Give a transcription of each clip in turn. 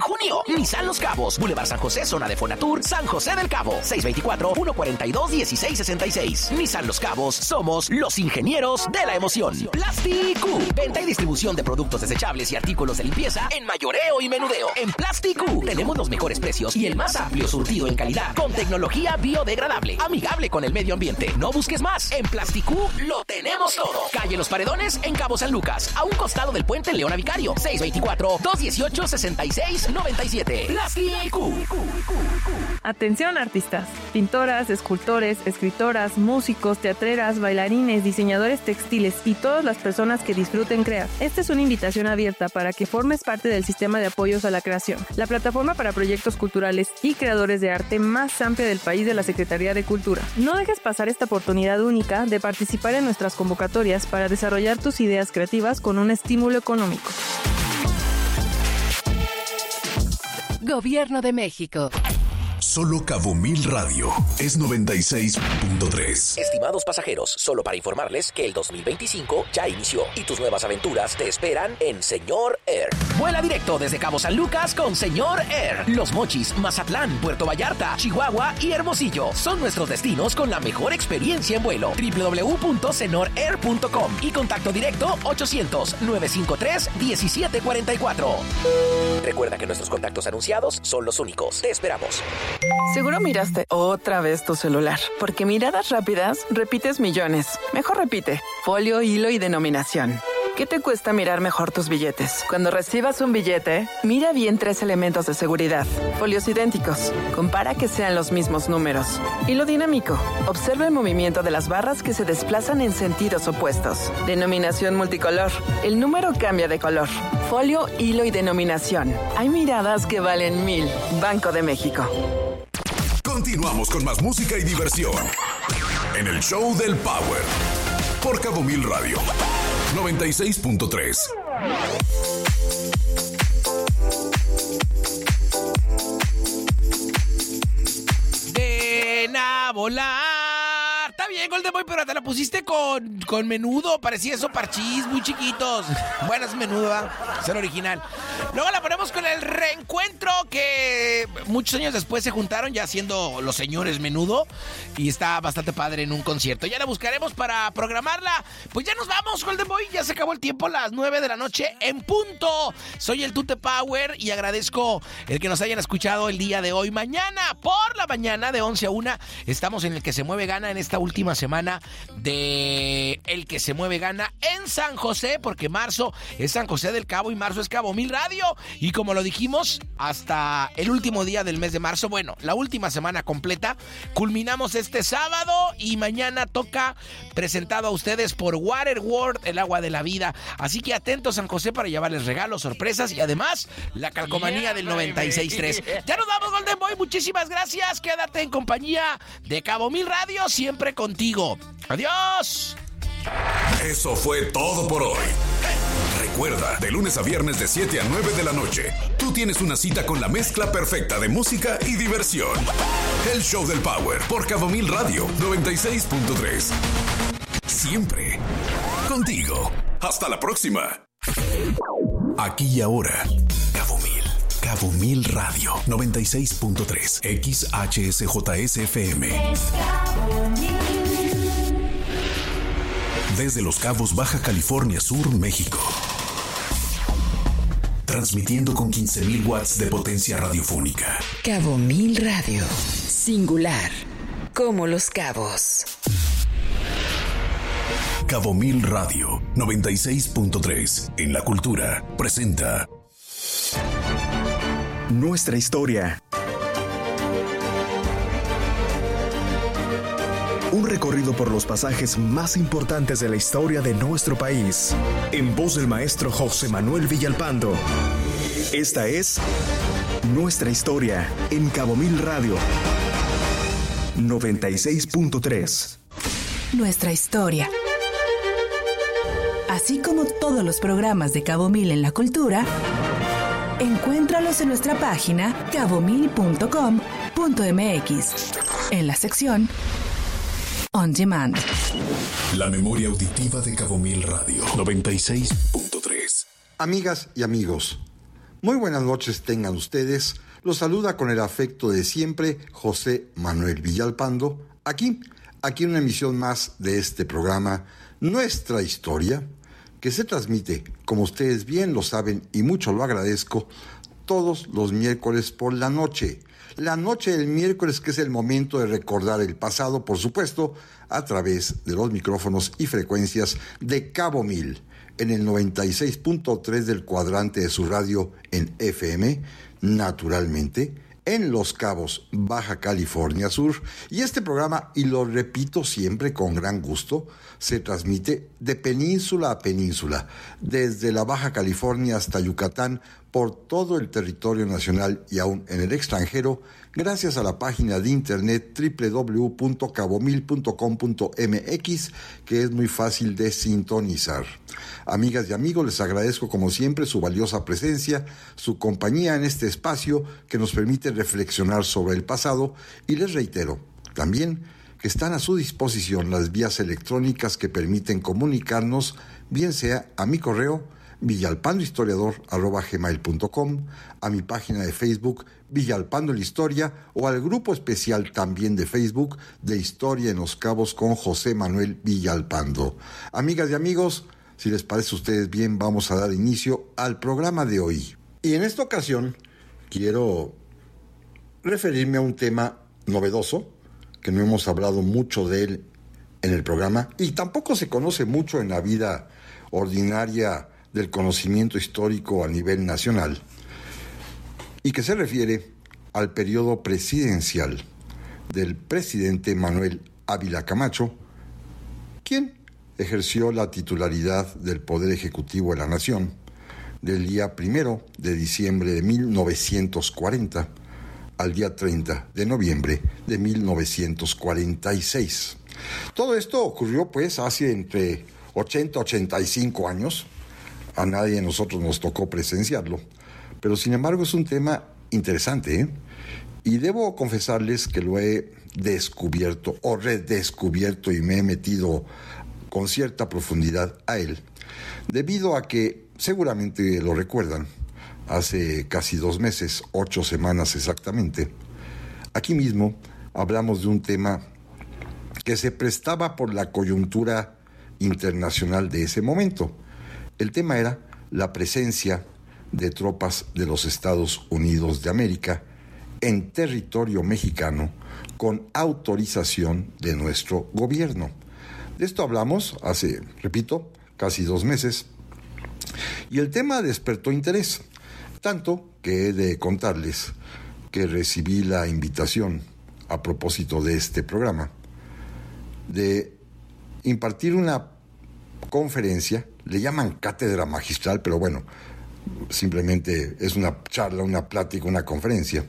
junio. Nissan Los Cabos, Boulevard San José, zona de Fonatur, San José del Cabo. 624-142-1666. Nissan Los Cabos, somos los ingenieros de la emoción. Plástico, venta y distribución de productos desechables y artículos de limpieza en mayoreo y menudeo. En Plástico tenemos los mejores precios y el más amplio surtido en calidad, con tecnología biodegradable, amigable con el medio ambiente. No busques más. En Plástico lo tenemos todo. Calle Los Paredones, en Cabo San Lucas, a un costado del puente Leona Vicario. 624-218-6697. Plástico. Atención artistas, pintoras, escultores, escritoras, músicos, teatreras, bailarines, diseñadores textiles y todas las personas que disfruten crear. Esta es una invitación abierta para que formes parte del sistema de apoyos a la creación, la plataforma para proyectos culturales y creadores de arte más amplia del país de la Secretaría de Cultura. No dejes pasar esta oportunidad única de participar en nuestras convocatorias para desarrollar tus ideas creativas con un estímulo económico. Gobierno de México. Solo Cabo Mil Radio es 96.3. Estimados pasajeros, solo para informarles que el 2025 ya inició y tus nuevas aventuras te esperan en Señor Air. Vuela directo desde Cabo San Lucas con Señor Air. Los Mochis, Mazatlán, Puerto Vallarta, Chihuahua y Hermosillo son nuestros destinos con la mejor experiencia en vuelo. www.senorair.com y contacto directo 800-953-1744. Recuerda que nuestros contactos anunciados son los únicos. Te esperamos. Seguro miraste otra vez tu celular, porque miradas rápidas repites millones. Mejor repite: folio, hilo y denominación. ¿Qué te cuesta mirar mejor tus billetes? Cuando recibas un billete, mira bien 3 elementos de seguridad. Folios idénticos. Compara que sean los mismos números. Hilo dinámico. Observa el movimiento de las barras que se desplazan en sentidos opuestos. Denominación multicolor. El número cambia de color. Folio, hilo y denominación. Hay miradas que valen 1000. Banco de México. Continuamos con más música y diversión en el Show del Power por Cabo Mil Radio 96.3. Ven a volar. Está bien, Golden Boy, pero te la pusiste con menudo. Parecía eso parchís, muy chiquitos. Bueno, es menudo, ¿verdad? Es el original. Luego la ponemos con el reencuentro, que muchos años después se juntaron ya siendo los señores Menudo. Y está bastante padre en un concierto. Ya la buscaremos para programarla. Pues ya nos vamos, Golden Boy. Ya se acabó el tiempo, las 9 de la noche en punto. Soy el Tute Power y agradezco el que nos hayan escuchado el día de hoy. Mañana, por la mañana, de 11 a 1, estamos en El Que Se Mueve Gana en esta última semana de El Que Se Mueve Gana en San José, porque marzo es San José del Cabo y marzo es Cabo Mil Radio. Y como lo dijimos, hasta el último día del mes de marzo, bueno, la última semana completa, culminamos este sábado y mañana toca presentado a ustedes por Water World, el agua de la vida. Así que atentos, San José, para llevarles regalos, sorpresas y además la calcomanía del 96.3. Ya nos vamos, Golden Boy, muchísimas gracias. Quédate en compañía de Cabo Mil Radio, siempre contigo. Adiós. Eso fue todo por hoy. Recuerda, de lunes a viernes de 7 a 9 de la noche, tú tienes una cita con la mezcla perfecta de música y diversión. El Show del Power por Cabo Mil Radio 96.3. Siempre contigo. Hasta la próxima. Aquí y ahora, Cabo Mil Radio 96.3 XHSJSFM. Desde Los Cabos, Baja California Sur, México. Transmitiendo con 15,000 watts de potencia radiofónica. Cabo Mil Radio. Singular. Como Los Cabos. Cabo Mil Radio 96.3. En la cultura presenta Nuestra historia. Un recorrido por los pasajes más importantes de la historia de nuestro país. En voz del maestro José Manuel Villalpando. Esta es Nuestra historia en Cabo Mil Radio 96.3. Nuestra historia. Así como todos los programas de Cabo Mil en la cultura, encuéntralos en nuestra página cabomil.com.mx en la sección On Demand. La memoria auditiva de Cabo Mil Radio 96.3. Amigas y amigos, Muy buenas noches tengan ustedes. Los saluda con el afecto de siempre José Manuel Villalpando, aquí en una emisión más de este programa, Nuestra Historia, que se transmite, como ustedes bien lo saben y mucho lo agradezco, todos los miércoles por la noche. La noche del miércoles, que es el momento de recordar el pasado, por supuesto, a través de los micrófonos y frecuencias de Cabo Mil, en el 96.3 del cuadrante de su radio en FM, naturalmente, en Los Cabos, Baja California Sur, y este programa, y lo repito siempre con gran gusto, se transmite de península a península, desde la Baja California hasta Yucatán, por todo el territorio nacional y aún en el extranjero, gracias a la página de internet www.cabomil.com.mx, que es muy fácil de sintonizar. Amigas y amigos, les agradezco como siempre su valiosa presencia, su compañía en este espacio que nos permite reflexionar sobre el pasado, y les reitero también que están a su disposición las vías electrónicas que permiten comunicarnos, bien sea a mi correo villalpandohistoriador@gmail.com, a mi página de Facebook Villalpando la Historia, o al grupo especial también de Facebook de Historia en Los Cabos con José Manuel Villalpando. Amigas y amigos, si les parece a ustedes bien, vamos a dar inicio al programa de hoy. Y en esta ocasión quiero referirme a un tema novedoso, que no hemos hablado mucho de él en el programa, y tampoco se conoce mucho en la vida ordinaria del conocimiento histórico a nivel nacional, y que se refiere al periodo presidencial del presidente Manuel Ávila Camacho, quien ejerció la titularidad del Poder Ejecutivo de la Nación del día 1 de diciembre de 1940 al día 30 de noviembre de 1946. Todo esto ocurrió pues hace entre 80 y 85 años. A nadie de nosotros nos tocó presenciarlo, pero sin embargo es un tema interesante, ¿eh? Y debo confesarles que lo he descubierto o redescubierto, y me he metido con cierta profundidad a él, debido a que seguramente lo recuerdan, hace casi 2 meses, 8 semanas exactamente, aquí mismo hablamos de un tema que se prestaba por la coyuntura internacional de ese momento. El tema era la presencia de tropas de los Estados Unidos de América en territorio mexicano con autorización de nuestro gobierno. De esto hablamos hace, repito, casi 2 meses, y el tema despertó interés, tanto que he de contarles que recibí la invitación, a propósito de este programa, de impartir una conferencia. Le llaman cátedra magistral, pero bueno, simplemente es una charla, una plática, una conferencia,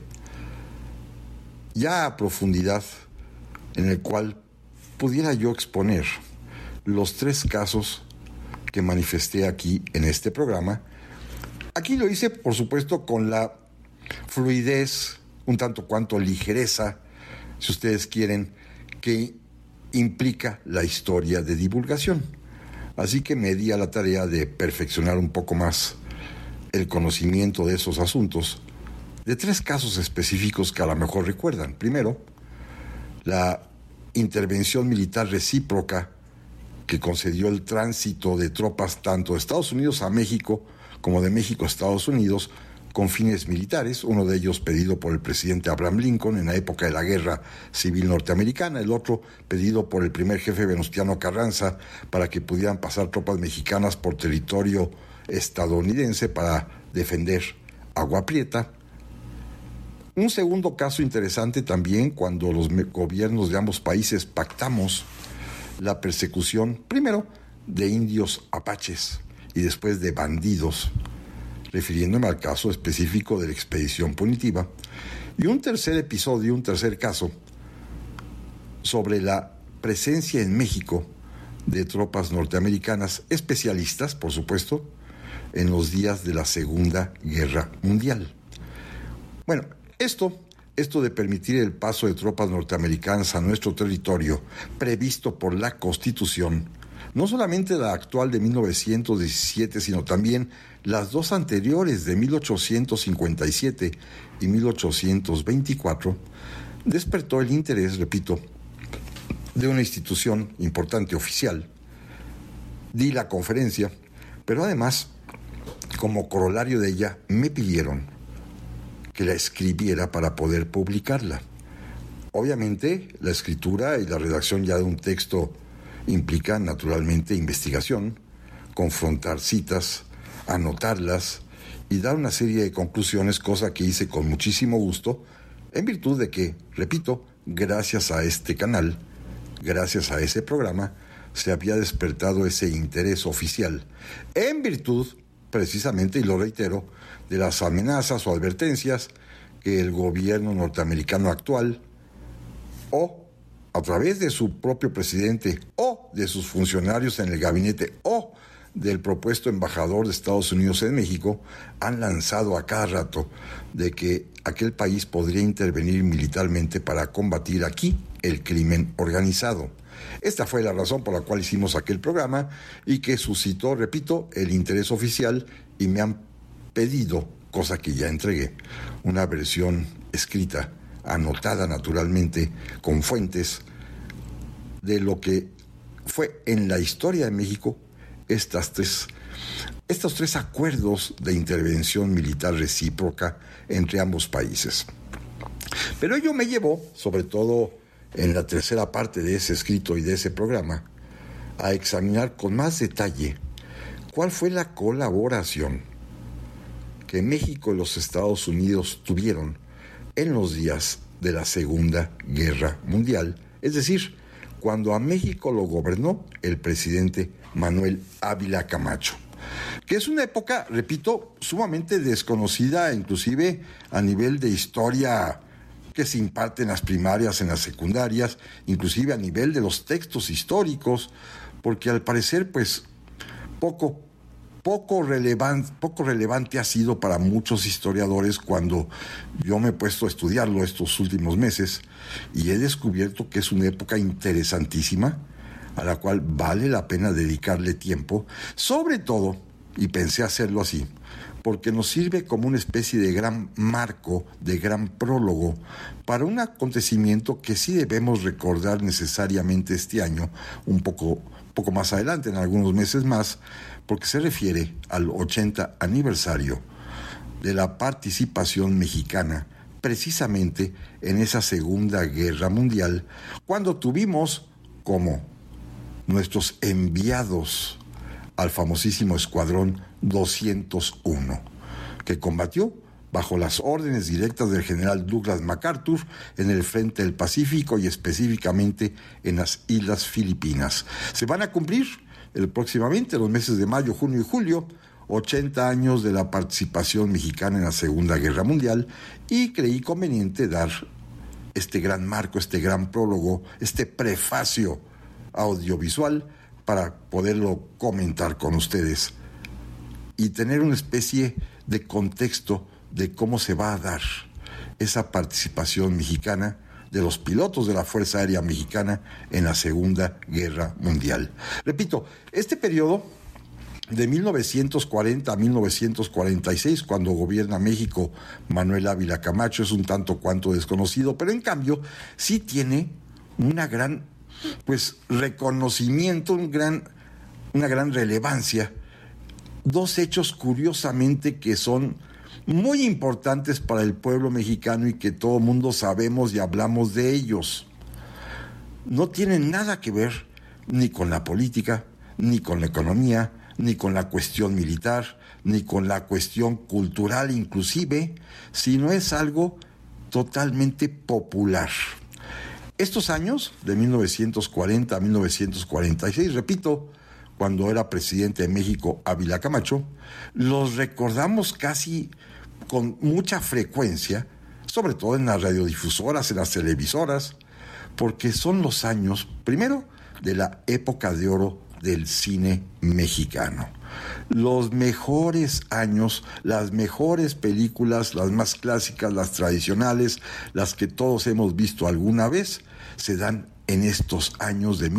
ya a profundidad, en el cual pudiera yo exponer los 3 casos que manifesté aquí en este programa. Aquí lo hice, por supuesto, con la fluidez, un tanto cuanto ligereza, si ustedes quieren, que implica la historia de divulgación. Así que me di a la tarea de perfeccionar un poco más el conocimiento de esos asuntos, de 3 casos específicos que a lo mejor recuerdan. Primero, la intervención militar recíproca que concedió el tránsito de tropas tanto de Estados Unidos a México como de México a Estados Unidos con fines militares, uno de ellos pedido por el presidente Abraham Lincoln en la época de la Guerra Civil Norteamericana, el otro pedido por el primer jefe Venustiano Carranza para que pudieran pasar tropas mexicanas por territorio estadounidense para defender Agua Prieta. Un segundo caso interesante también, cuando los gobiernos de ambos países pactamos la persecución, primero de indios apaches y después de bandidos, refiriéndome al caso específico de la expedición punitiva. Y un tercer episodio, un tercer caso, sobre la presencia en México de tropas norteamericanas, especialistas, por supuesto, en los días de la Segunda Guerra Mundial. Bueno, esto de permitir el paso de tropas norteamericanas a nuestro territorio, previsto por la Constitución, No solamente la actual de 1917, sino también las dos anteriores de 1857 y 1824, despertó el interés, repito, de una institución importante oficial. Di la conferencia, pero además, como corolario de ella, me pidieron que la escribiera para poder publicarla. Obviamente, la escritura y la redacción ya de un texto implican naturalmente investigación, confrontar citas, anotarlas y dar una serie de conclusiones, cosa que hice con muchísimo gusto, en virtud de que, repito, gracias a este canal, gracias a ese programa, se había despertado ese interés oficial, en virtud, precisamente, y lo reitero, de las amenazas o advertencias que el gobierno norteamericano actual, o a través de su propio presidente, o de sus funcionarios en el gabinete, o del propuesto embajador de Estados Unidos en México, han lanzado a cada rato de que aquel país podría intervenir militarmente para combatir aquí el crimen organizado. Esta fue la razón por la cual hicimos aquel programa y que suscitó, repito, el interés oficial, y me han pedido, cosa que ya entregué, una versión escrita, anotada naturalmente, con fuentes, de lo que fue en la historia de México estos tres acuerdos de intervención militar recíproca entre ambos países. Pero ello me llevó, sobre todo en la tercera parte de ese escrito y de ese programa, a examinar con más detalle cuál fue la colaboración que México y los Estados Unidos tuvieron en los días de la Segunda Guerra Mundial, es decir, cuando a México lo gobernó el presidente Manuel Ávila Camacho, que es una época, repito, sumamente desconocida, inclusive a nivel de historia que se imparte en las primarias, en las secundarias, inclusive a nivel de los textos históricos, porque al parecer, pues, poco relevante ha sido para muchos historiadores cuando yo me he puesto a estudiarlo estos últimos meses, y he descubierto que es una época interesantísima, a la cual vale la pena dedicarle tiempo, sobre todo, y pensé hacerlo así, porque nos sirve como una especie de gran marco, de gran prólogo, para un acontecimiento que sí debemos recordar necesariamente este año, un poco más adelante, en algunos meses más, porque se refiere al 80 aniversario de la participación mexicana, precisamente en esa Segunda Guerra Mundial, cuando tuvimos como nuestros enviados al famosísimo Escuadrón 201, que combatió bajo las órdenes directas del general Douglas MacArthur en el frente del Pacífico y específicamente en las Islas Filipinas. Se van a cumplir próximamente, los meses de mayo, junio y julio, 80 años de la participación mexicana en la Segunda Guerra Mundial, y creí conveniente dar este gran marco, este gran prólogo, este prefacio audiovisual para poderlo comentar con ustedes y tener una especie de contexto de cómo se va a dar esa participación mexicana de los pilotos de la Fuerza Aérea Mexicana en la Segunda Guerra Mundial. Repito, este periodo de 1940 a 1946, cuando gobierna México Manuel Ávila Camacho, es un tanto cuanto desconocido, pero en cambio sí tiene una gran reconocimiento, una gran relevancia. Dos hechos curiosamente que son muy importantes para el pueblo mexicano y que todo mundo sabemos y hablamos de ellos. No tienen nada que ver ni con la política, ni con la economía, ni con la cuestión militar, ni con la cuestión cultural inclusive, sino es algo totalmente popular. Estos años, de 1940 a 1946, repito, cuando era presidente de México Ávila Camacho, los recordamos casi con mucha frecuencia, sobre todo en las radiodifusoras, en las televisoras, porque son los años, primero, de la época de oro del cine mexicano. Los mejores años, las mejores películas, las más clásicas, las tradicionales, las que todos hemos visto alguna vez, se dan en estos años de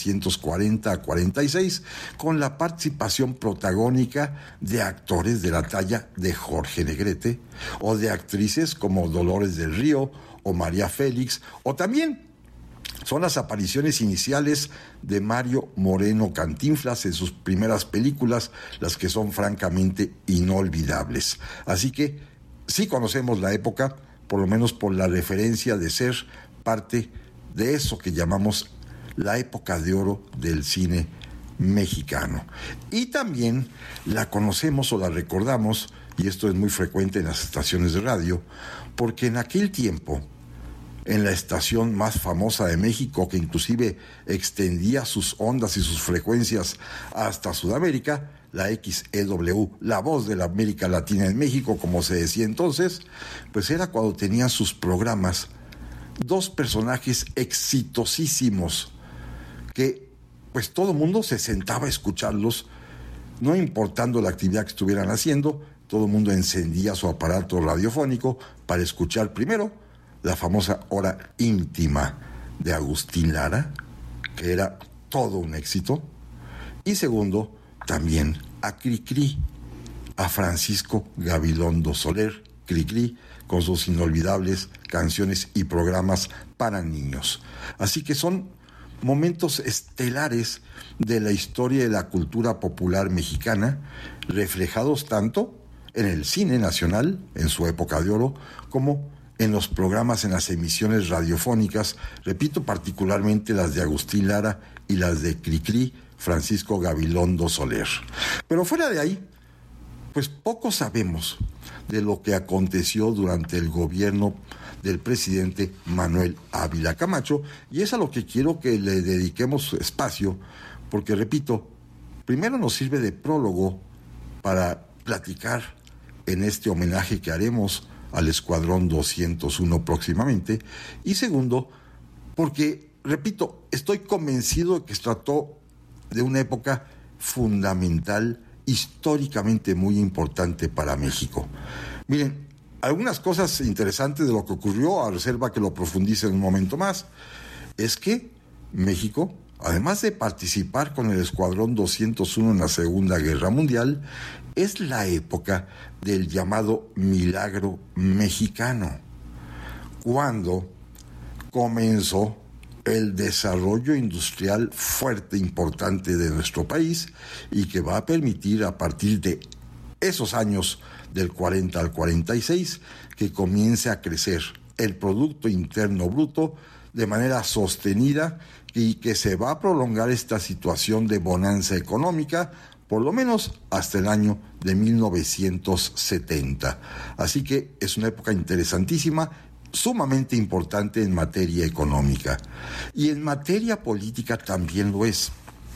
1940 a 46, con la participación protagónica de actores de la talla de Jorge Negrete, o de actrices como Dolores del Río o María Félix, o también son las apariciones iniciales de Mario Moreno Cantinflas en sus primeras películas, las que son francamente inolvidables. Así que sí conocemos la época, por lo menos por la referencia de ser parte de eso que llamamos la época de oro del cine mexicano. Y también la conocemos o la recordamos, y esto es muy frecuente en las estaciones de radio, porque en aquel tiempo, en la estación más famosa de México, que inclusive extendía sus ondas y sus frecuencias hasta Sudamérica, la XEW, la voz de la América Latina en México, como se decía entonces, pues era cuando tenían sus programas dos personajes exitosísimos que pues todo el mundo se sentaba a escucharlos, no importando la actividad que estuvieran haciendo. Todo el mundo encendía su aparato radiofónico para escuchar primero la famosa Hora Íntima de Agustín Lara, que era todo un éxito, y segundo, también a Cricri, a Francisco Gabilondo Soler, Cricri, con sus inolvidables canciones y programas para niños. Así que son momentos estelares de la historia de la cultura popular mexicana, reflejados tanto en el cine nacional, en su época de oro, como en los programas, en las emisiones radiofónicas, repito, particularmente las de Agustín Lara y las de Cricri, Francisco Gabilondo Soler. Pero fuera de ahí, pues poco sabemos de lo que aconteció durante el gobierno del presidente Manuel Ávila Camacho, y es a lo que quiero que le dediquemos espacio, porque repito, primero nos sirve de prólogo para platicar en este homenaje que haremos al Escuadrón 201 próximamente, y segundo, porque, repito, estoy convencido de que se trató de una época fundamental, históricamente muy importante para México. Miren, algunas cosas interesantes de lo que ocurrió, a reserva que lo profundice en un momento más, es que México, además de participar con el Escuadrón 201 en la Segunda Guerra Mundial, es la época del llamado Milagro Mexicano, cuando comenzó el desarrollo industrial fuerte, importante de nuestro país, y que va a permitir a partir de esos años del 40 al 46 que comience a crecer el Producto Interno Bruto de manera sostenida, y que se va a prolongar esta situación de bonanza económica por lo menos hasta el año de 1970. Así que es una época interesantísima, sumamente importante en materia económica. Y en materia política también lo es.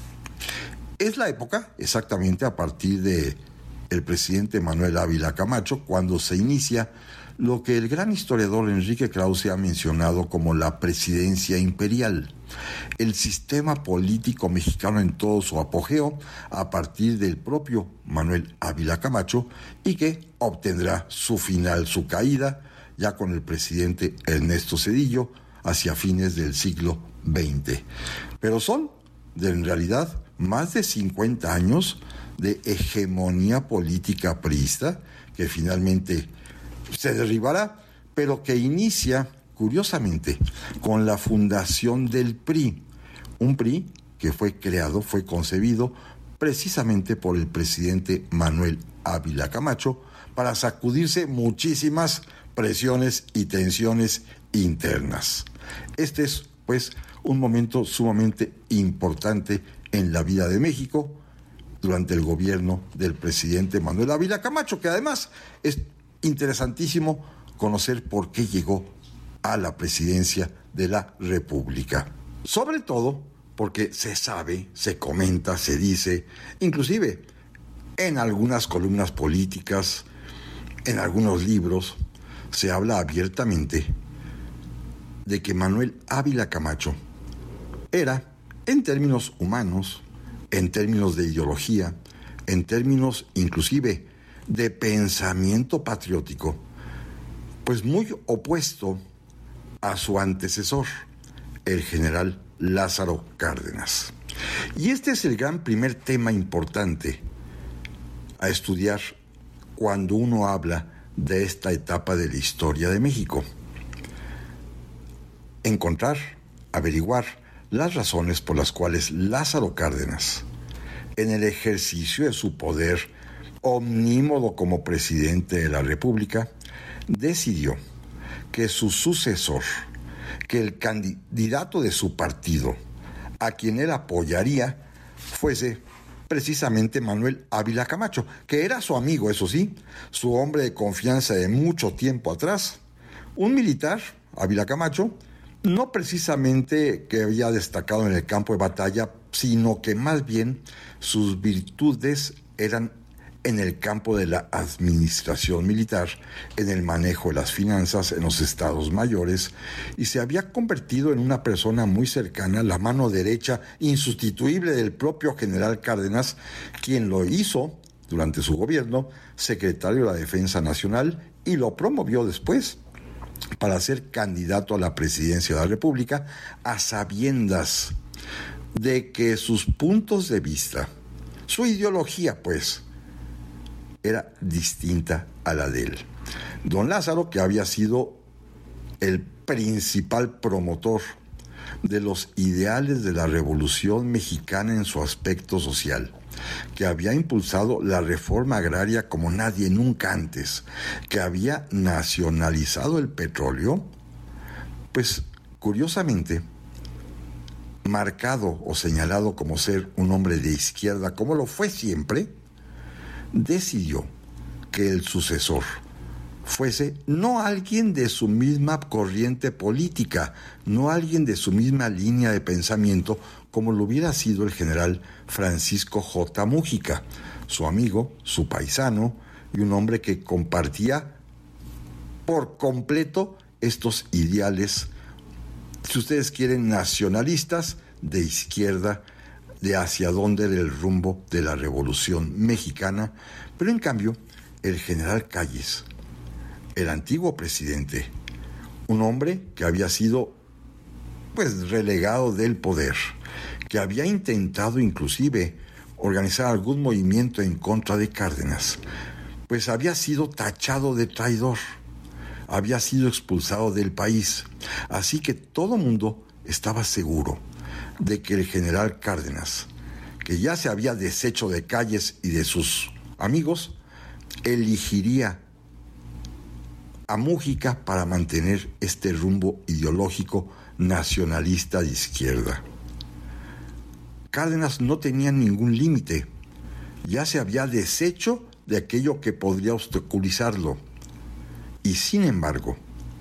Es la época, exactamente a partir de el presidente Manuel Ávila Camacho, cuando se inicia lo que el gran historiador Enrique Krause ha mencionado como la presidencia imperial, el sistema político mexicano en todo su apogeo a partir del propio Manuel Ávila Camacho, y que obtendrá su final, su caída, ya con el presidente Ernesto Zedillo hacia fines del siglo XX. Pero son, en realidad, más de 50 años de hegemonía política priista, que finalmente se derribará, pero que inicia, curiosamente, con la fundación del PRI, un PRI que fue creado, fue concebido precisamente por el presidente Manuel Ávila Camacho para sacudirse muchísimas presiones y tensiones internas. Este es, pues, un momento sumamente importante en la vida de México durante el gobierno del presidente Manuel Ávila Camacho, que además es interesantísimo conocer por qué llegó a la presidencia de la República. Sobre todo porque se sabe, se comenta, se dice, inclusive en algunas columnas políticas, en algunos libros, se habla abiertamente de que Manuel Ávila Camacho era, en términos humanos, en términos de ideología, en términos inclusive de pensamiento patriótico, pues muy opuesto a su antecesor, el general Lázaro Cárdenas. Y este es el gran primer tema importante a estudiar cuando uno habla de esta etapa de la historia de México. Encontrar, averiguar las razones por las cuales Lázaro Cárdenas, en el ejercicio de su poder omnímodo como presidente de la República, decidió que su sucesor, que el candidato de su partido, a quien él apoyaría, fuese precisamente Manuel Ávila Camacho, que era su amigo, eso sí, su hombre de confianza de mucho tiempo atrás, un militar, Ávila Camacho, no precisamente que había destacado en el campo de batalla, sino que más bien sus virtudes eran en el campo de la administración militar, en el manejo de las finanzas, en los estados mayores, y se había convertido en una persona muy cercana, la mano derecha insustituible del propio general Cárdenas, quien lo hizo, durante su gobierno, secretario de la Defensa Nacional y lo promovió después para ser candidato a la presidencia de la República, a sabiendas de que sus puntos de vista, su ideología, pues, era distinta a la de él. Don Lázaro, que había sido el principal promotor de los ideales de la Revolución Mexicana en su aspecto social, que había impulsado la reforma agraria como nadie nunca antes, que había nacionalizado el petróleo, pues curiosamente, marcado o señalado como ser un hombre de izquierda, como lo fue siempre, decidió que el sucesor fuese no alguien de su misma corriente política, no alguien de su misma línea de pensamiento, como lo hubiera sido el general Francisco J. Múgica, su amigo, su paisano, y un hombre que compartía por completo estos ideales, si ustedes quieren, nacionalistas, de izquierda, de hacia dónde era el rumbo de la Revolución Mexicana. Pero en cambio, el general Calles, el antiguo presidente, un hombre que había sido pues relegado del poder, que había intentado inclusive organizar algún movimiento en contra de Cárdenas, pues había sido tachado de traidor, había sido expulsado del país. Así que todo mundo estaba seguro de que el general Cárdenas, que ya se había deshecho de Calles y de sus amigos, elegiría a Múgica para mantener este rumbo ideológico nacionalista de izquierda. Cárdenas no tenía ningún límite, ya se había deshecho de aquello que podría obstaculizarlo, y sin embargo,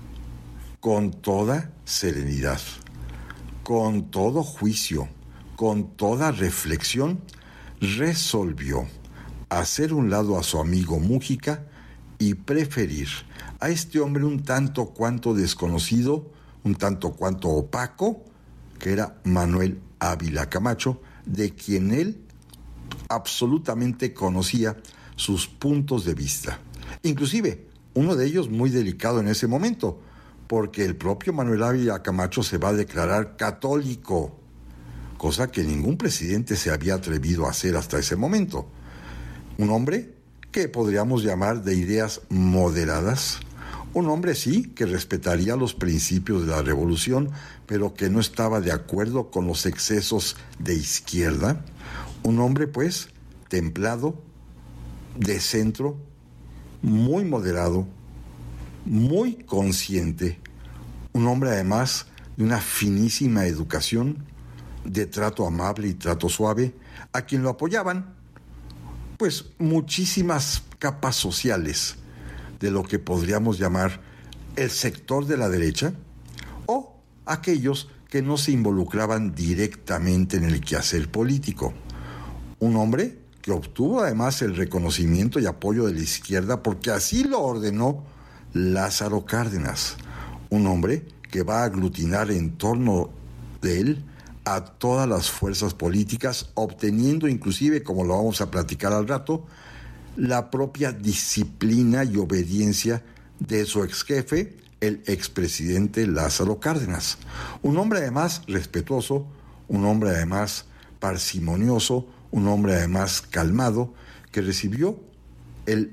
con toda serenidad, con todo juicio, con toda reflexión, resolvió hacer un lado a su amigo Múgica y preferir a este hombre un tanto cuanto desconocido, un tanto cuanto opaco, que era Manuel Ávila Camacho, de quien él absolutamente conocía sus puntos de vista. Inclusive, uno de ellos muy delicado en ese momento, porque el propio Manuel Ávila Camacho se va a declarar católico, cosa que ningún presidente se había atrevido a hacer hasta ese momento. Un hombre que podríamos llamar de ideas moderadas, un hombre sí que respetaría los principios de la revolución, pero que no estaba de acuerdo con los excesos de izquierda, un hombre pues templado, de centro, muy moderado, muy consciente, un hombre además de una finísima educación, de trato amable y trato suave, a quien lo apoyaban pues muchísimas capas sociales de lo que podríamos llamar el sector de la derecha, o aquellos que no se involucraban directamente en el quehacer político. Un hombre que obtuvo además el reconocimiento y apoyo de la izquierda porque así lo ordenó Lázaro Cárdenas, un hombre que va a aglutinar en torno de él a todas las fuerzas políticas, obteniendo inclusive, como lo vamos a platicar al rato, la propia disciplina y obediencia de su ex jefe, el expresidente Lázaro Cárdenas. Un hombre además respetuoso, un hombre además parsimonioso, un hombre además calmado, que recibió el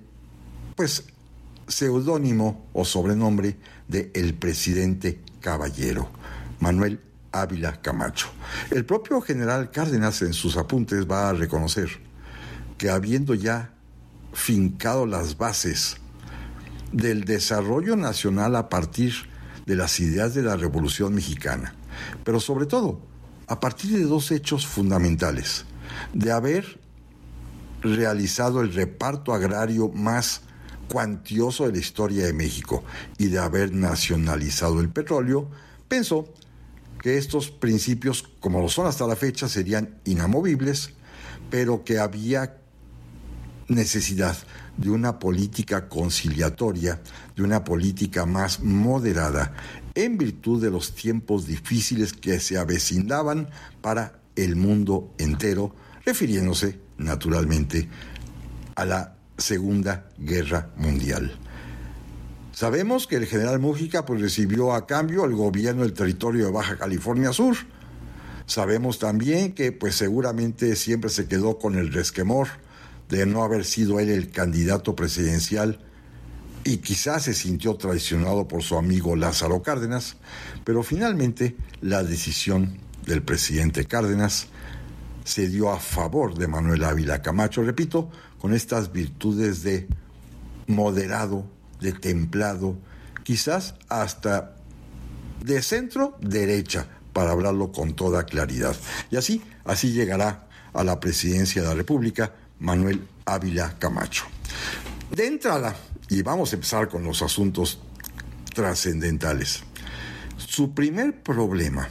seudónimo o sobrenombre de el presidente caballero, Manuel Ávila Camacho. El propio general Cárdenas en sus apuntes va a reconocer que habiendo ya fincado las bases del desarrollo nacional a partir de las ideas de la Revolución Mexicana, pero sobre todo a partir de dos hechos fundamentales: de haber realizado el reparto agrario más cuantioso de la historia de México y de haber nacionalizado el petróleo, pensó que estos principios, como lo son hasta la fecha, serían inamovibles, pero que había necesidad de una política conciliatoria, de una política más moderada, en virtud de los tiempos difíciles que se avecindaban para el mundo entero, refiriéndose, naturalmente, a la Segunda Guerra Mundial. Sabemos que el general Múgica recibió a cambio el gobierno del territorio de Baja California Sur. Sabemos también que seguramente siempre se quedó con el resquemor de no haber sido él el candidato presidencial y quizás se sintió traicionado por su amigo Lázaro Cárdenas, pero finalmente la decisión del presidente Cárdenas se dio a favor de Manuel Ávila Camacho, repito, con estas virtudes de moderado, de templado, quizás hasta de centro derecha, para hablarlo con toda claridad. Y así llegará a la presidencia de la República Manuel Ávila Camacho. De entrada, y vamos a empezar con los asuntos trascendentales, el primer problema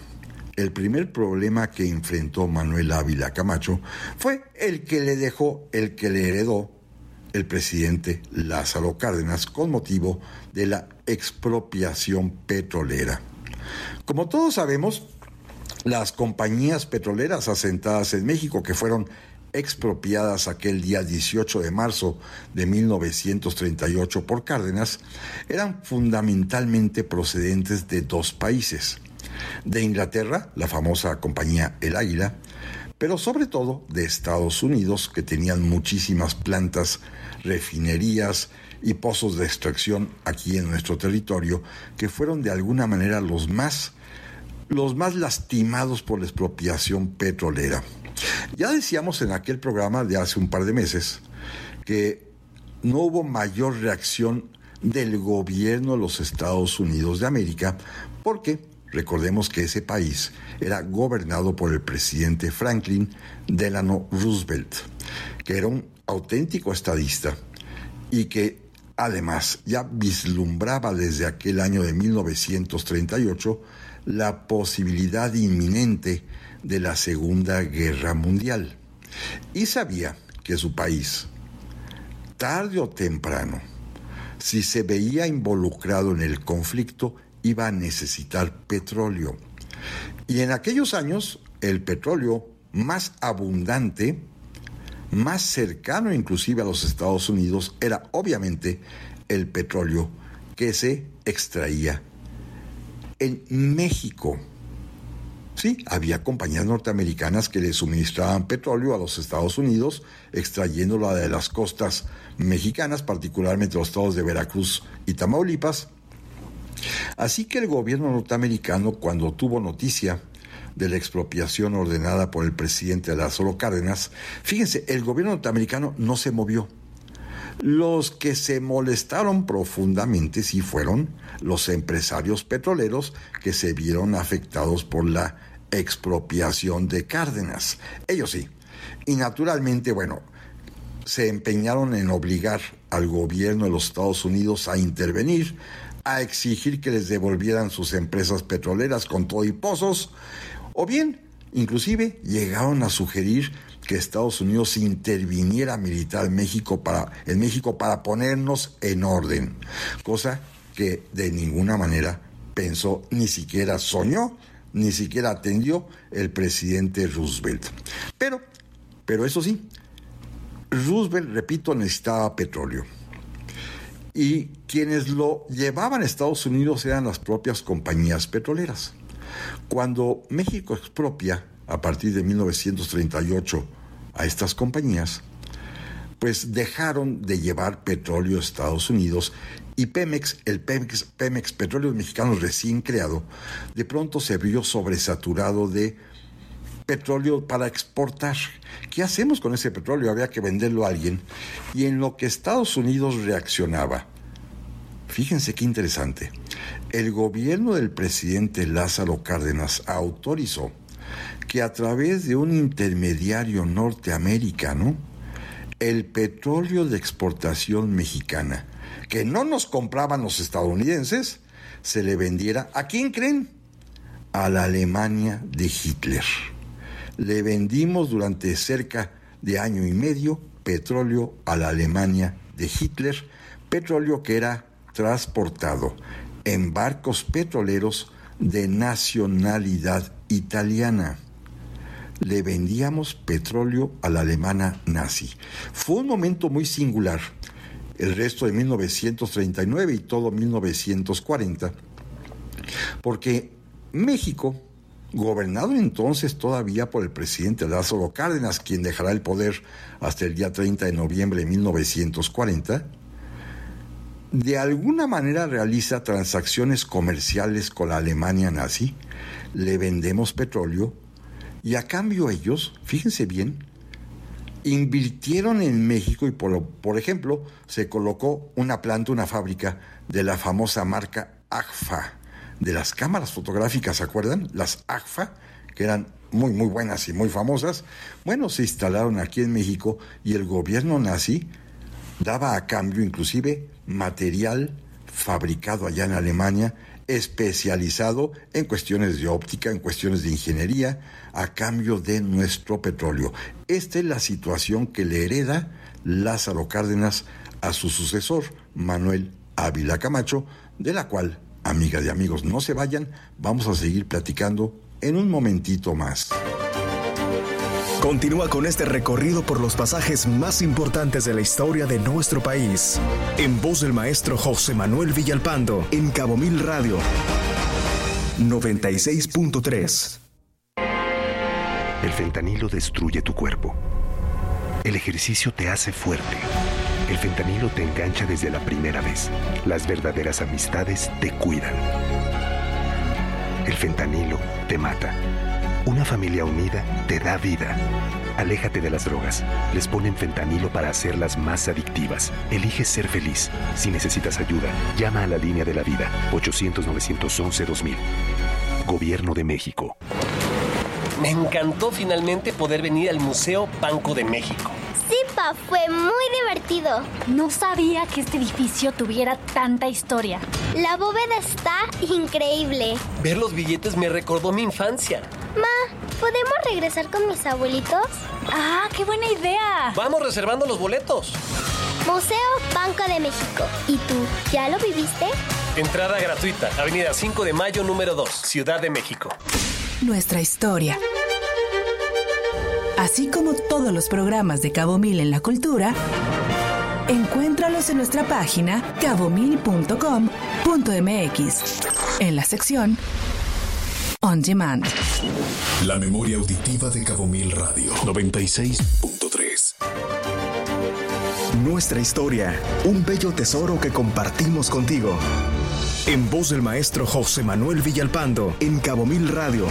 que enfrentó Manuel Ávila Camacho fue el que le heredó el presidente Lázaro Cárdenas con motivo de la expropiación petrolera. Como todos sabemos, las compañías petroleras asentadas en México que fueron expropiadas aquel día 18 de marzo de 1938 por Cárdenas eran fundamentalmente procedentes de dos países: de Inglaterra, la famosa compañía El Águila, pero sobre todo de Estados Unidos, que tenían muchísimas plantas, refinerías y pozos de extracción aquí en nuestro territorio, que fueron de alguna manera los más lastimados por la expropiación petrolera. Ya decíamos en aquel programa de hace un par de meses que no hubo mayor reacción del gobierno de los Estados Unidos de América, porque recordemos que ese país era gobernado por el presidente Franklin Delano Roosevelt, que era un auténtico estadista y que además ya vislumbraba desde aquel año de 1938 la posibilidad inminente de la Segunda Guerra Mundial. Y sabía que su país, tarde o temprano, si se veía involucrado en el conflicto, iba a necesitar petróleo. Y en aquellos años, el petróleo más abundante, más cercano inclusive a los Estados Unidos, era obviamente el petróleo que se extraía en México. Sí, había compañías norteamericanas que le suministraban petróleo a los Estados Unidos, extrayéndolo de las costas mexicanas, particularmente los estados de Veracruz y Tamaulipas. Así que el gobierno norteamericano, cuando tuvo noticia de la expropiación ordenada por el presidente Lázaro Cárdenas, fíjense, el gobierno norteamericano no se movió. Los que se molestaron profundamente sí fueron los empresarios petroleros que se vieron afectados por la expropiación de Cárdenas. Ellos sí. Y naturalmente, se empeñaron en obligar al gobierno de los Estados Unidos a intervenir, a exigir que les devolvieran sus empresas petroleras con todo y pozos, o bien, inclusive, llegaron a sugerir que Estados Unidos interviniera militar en México para ponernos en orden, cosa que de ninguna manera pensó, ni siquiera soñó, ni siquiera atendió el presidente Roosevelt. Pero eso sí, Roosevelt, repito, necesitaba petróleo. y quienes lo llevaban a Estados Unidos eran las propias compañías petroleras. Cuando México expropia, a partir de 1938, a estas compañías, pues dejaron de llevar petróleo a Estados Unidos y Pemex, el Pemex Petróleos Mexicanos recién creado, de pronto se vio sobresaturado de petróleo para exportar. ¿Qué hacemos con ese petróleo? Había que venderlo a alguien. Y en lo que Estados Unidos reaccionaba, fíjense qué interesante, el gobierno del presidente Lázaro Cárdenas autorizó que a través de un intermediario norteamericano, el petróleo de exportación mexicana, que no nos compraban los estadounidenses, se le vendiera, ¿a quién creen? A la Alemania de Hitler. Le vendimos durante cerca de año y medio petróleo a la Alemania de Hitler, petróleo que era transportado en barcos petroleros de nacionalidad italiana. Le vendíamos petróleo a la alemana nazi. Fue un momento muy singular, el resto de 1939 y todo 1940, porque México, gobernado entonces todavía por el presidente Lázaro Cárdenas, quien dejará el poder hasta el día 30 de noviembre de 1940, de alguna manera realiza transacciones comerciales con la Alemania nazi, le vendemos petróleo, y a cambio ellos, fíjense bien, invirtieron en México y por ejemplo se colocó una planta, una fábrica de la famosa marca Agfa, de las cámaras fotográficas, ¿se acuerdan? Las Agfa, que eran muy muy buenas y muy famosas. Bueno, se instalaron aquí en México y el gobierno nazi daba a cambio inclusive material fabricado allá en Alemania, especializado en cuestiones de óptica, en cuestiones de ingeniería, a cambio de nuestro petróleo. Esta es la situación que le hereda Lázaro Cárdenas a su sucesor, Manuel Ávila Camacho, de la cual, amigas y amigos, no se vayan, vamos a seguir platicando en un momentito más. Continúa con este recorrido por los pasajes más importantes de la historia de nuestro país, en voz del maestro José Manuel Villalpando, en Cabo Mil Radio 96.3. El fentanilo destruye tu cuerpo. El ejercicio te hace fuerte. El fentanilo te engancha desde la primera vez. Las verdaderas amistades te cuidan. El fentanilo te mata. Una familia unida te da vida. Aléjate de las drogas. Les ponen fentanilo para hacerlas más adictivas. Elige ser feliz. Si necesitas ayuda, llama a la línea de la vida. 800-911-2000. Gobierno de México. Me encantó finalmente poder venir al Museo Banco de México. Sí, pa, fue muy divertido. No sabía que este edificio tuviera tanta historia. La bóveda está increíble. Ver los billetes me recordó mi infancia. Ma, ¿podemos regresar con mis abuelitos? ¡Ah, qué buena idea! Vamos reservando los boletos. Museo Banco de México. ¿Y tú, ya lo viviste? Entrada gratuita, Avenida 5 de Mayo, número 2, Ciudad de México. Nuestra historia. Así como todos los programas de Cabo Mil en la cultura, encuéntralos en nuestra página cabomil.com.mx, en la sección On Demand. La memoria auditiva de Cabo Mil Radio 96.3. Nuestra historia, un bello tesoro que compartimos contigo. En voz del maestro José Manuel Villalpando, en Cabo Mil Radio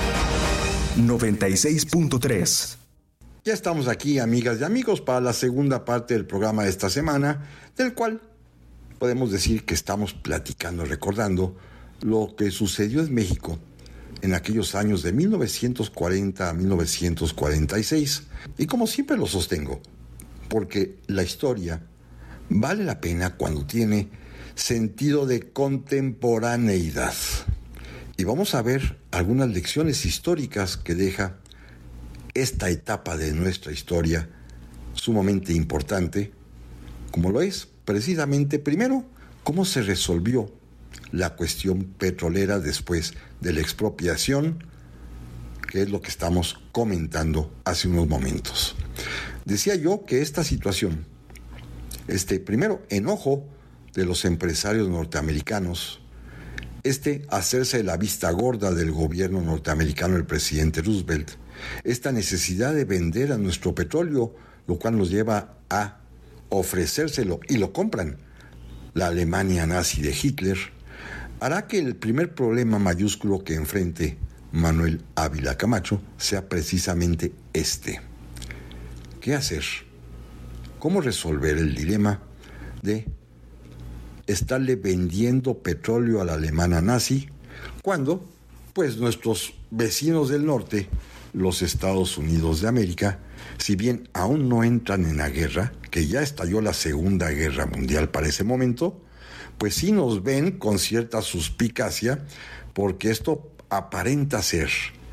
96.3. Ya estamos aquí, amigas y amigos, para la segunda parte del programa de esta semana, del cual podemos decir que estamos platicando, recordando lo que sucedió en México en aquellos años de 1940 a 1946. Y como siempre lo sostengo, porque la historia vale la pena cuando tiene sentido de contemporaneidad. Y vamos a ver algunas lecciones históricas que deja esta etapa de nuestra historia sumamente importante, como lo es precisamente, primero, cómo se resolvió la cuestión petrolera después de la expropiación, que es lo que estamos comentando hace unos momentos. Decía yo que esta situación, primero, enojo de los empresarios norteamericanos, hacerse la vista gorda del gobierno norteamericano del presidente Roosevelt, esta necesidad de vender a nuestro petróleo, lo cual nos lleva a ofrecérselo, y lo compran, la Alemania nazi de Hitler, hará que el primer problema mayúsculo que enfrente Manuel Ávila Camacho sea precisamente este. ¿Qué hacer? ¿Cómo resolver el dilema de estarle vendiendo petróleo a la Alemania nazi cuando, pues, nuestros vecinos del norte, los Estados Unidos de América, si bien aún no entran en la guerra, que ya estalló la Segunda Guerra Mundial para ese momento, pues sí nos ven con cierta suspicacia, porque esto aparenta ser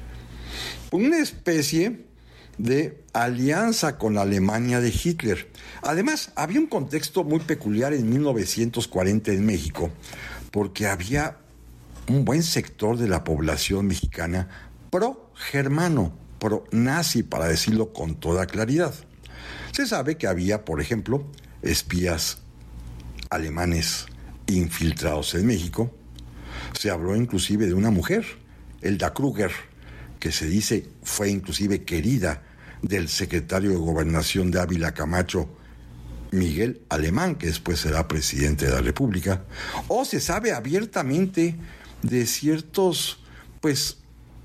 una especie de alianza con la Alemania de Hitler. Además, había un contexto muy peculiar en 1940 en México, porque había un buen sector de la población mexicana pro-germano, pro-nazi, para decirlo con toda claridad. Se sabe que había, por ejemplo, espías alemanes infiltrados en México. Se habló inclusive de una mujer, Elda Kruger, que se dice fue inclusive querida del secretario de Gobernación de Ávila Camacho, Miguel Alemán, que después será presidente de la República. O se sabe abiertamente de ciertos, pues,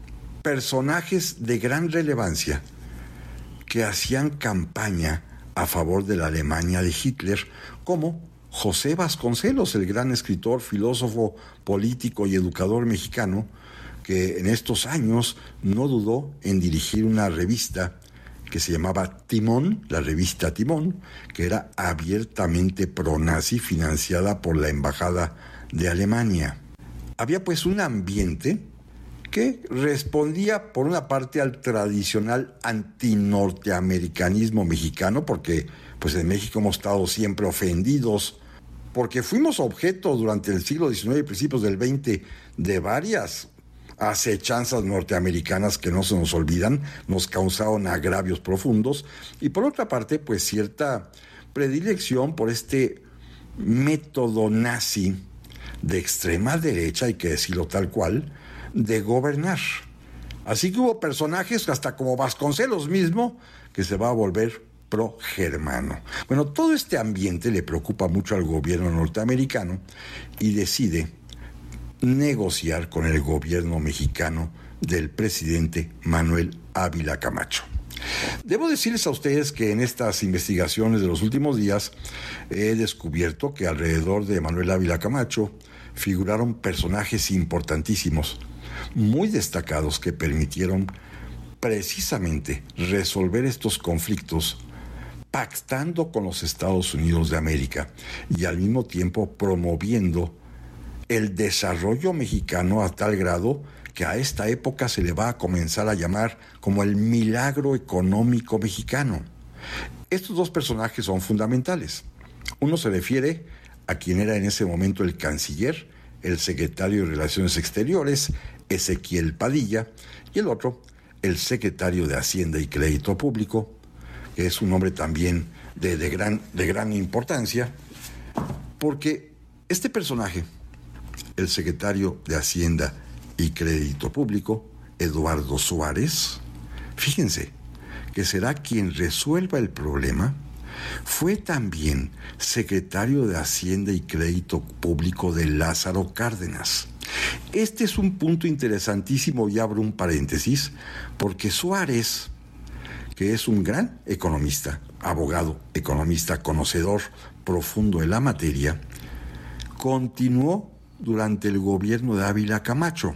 personajes de gran relevancia que hacían campaña a favor de la Alemania de Hitler, como José Vasconcelos, el gran escritor, filósofo, político y educador mexicano, que en estos años no dudó en dirigir una revista que se llamaba Timón, la revista Timón, que era abiertamente pro-nazi, financiada por la Embajada de Alemania. Había pues un ambiente que respondía por una parte al tradicional antinorteamericanismo mexicano, porque pues en México hemos estado siempre ofendidos, porque fuimos objeto durante el siglo XIX y principios del XX de varias acechanzas norteamericanas que no se nos olvidan, nos causaron agravios profundos, y por otra parte, pues cierta predilección por este método nazi de extrema derecha, hay que decirlo tal cual, de gobernar. Así que hubo personajes, hasta como Vasconcelos mismo, que se va a volver pro-germano. Bueno, todo este ambiente le preocupa mucho al gobierno norteamericano y decide negociar con el gobierno mexicano del presidente Manuel Ávila Camacho. Debo decirles a ustedes que en estas investigaciones de los últimos días he descubierto que alrededor de Manuel Ávila Camacho figuraron personajes importantísimos, muy destacados, que permitieron precisamente resolver estos conflictos pactando con los Estados Unidos de América y al mismo tiempo promoviendo el desarrollo mexicano a tal grado que a esta época se le va a comenzar a llamar como el milagro económico mexicano. Estos dos personajes son fundamentales. Uno se refiere a quien era en ese momento el canciller, el secretario de Relaciones Exteriores, Ezequiel Padilla, y el otro, el secretario de Hacienda y Crédito Público, que es un hombre también de gran importancia, porque este personaje, el secretario de Hacienda y Crédito Público, Eduardo Suárez, fíjense que será quien resuelva el problema, fue también secretario de Hacienda y Crédito Público de Lázaro Cárdenas. Este es un punto interesantísimo, y abro un paréntesis, porque Suárez, que es un gran economista, abogado, economista, conocedor profundo de la materia, continuó durante el gobierno de Ávila Camacho.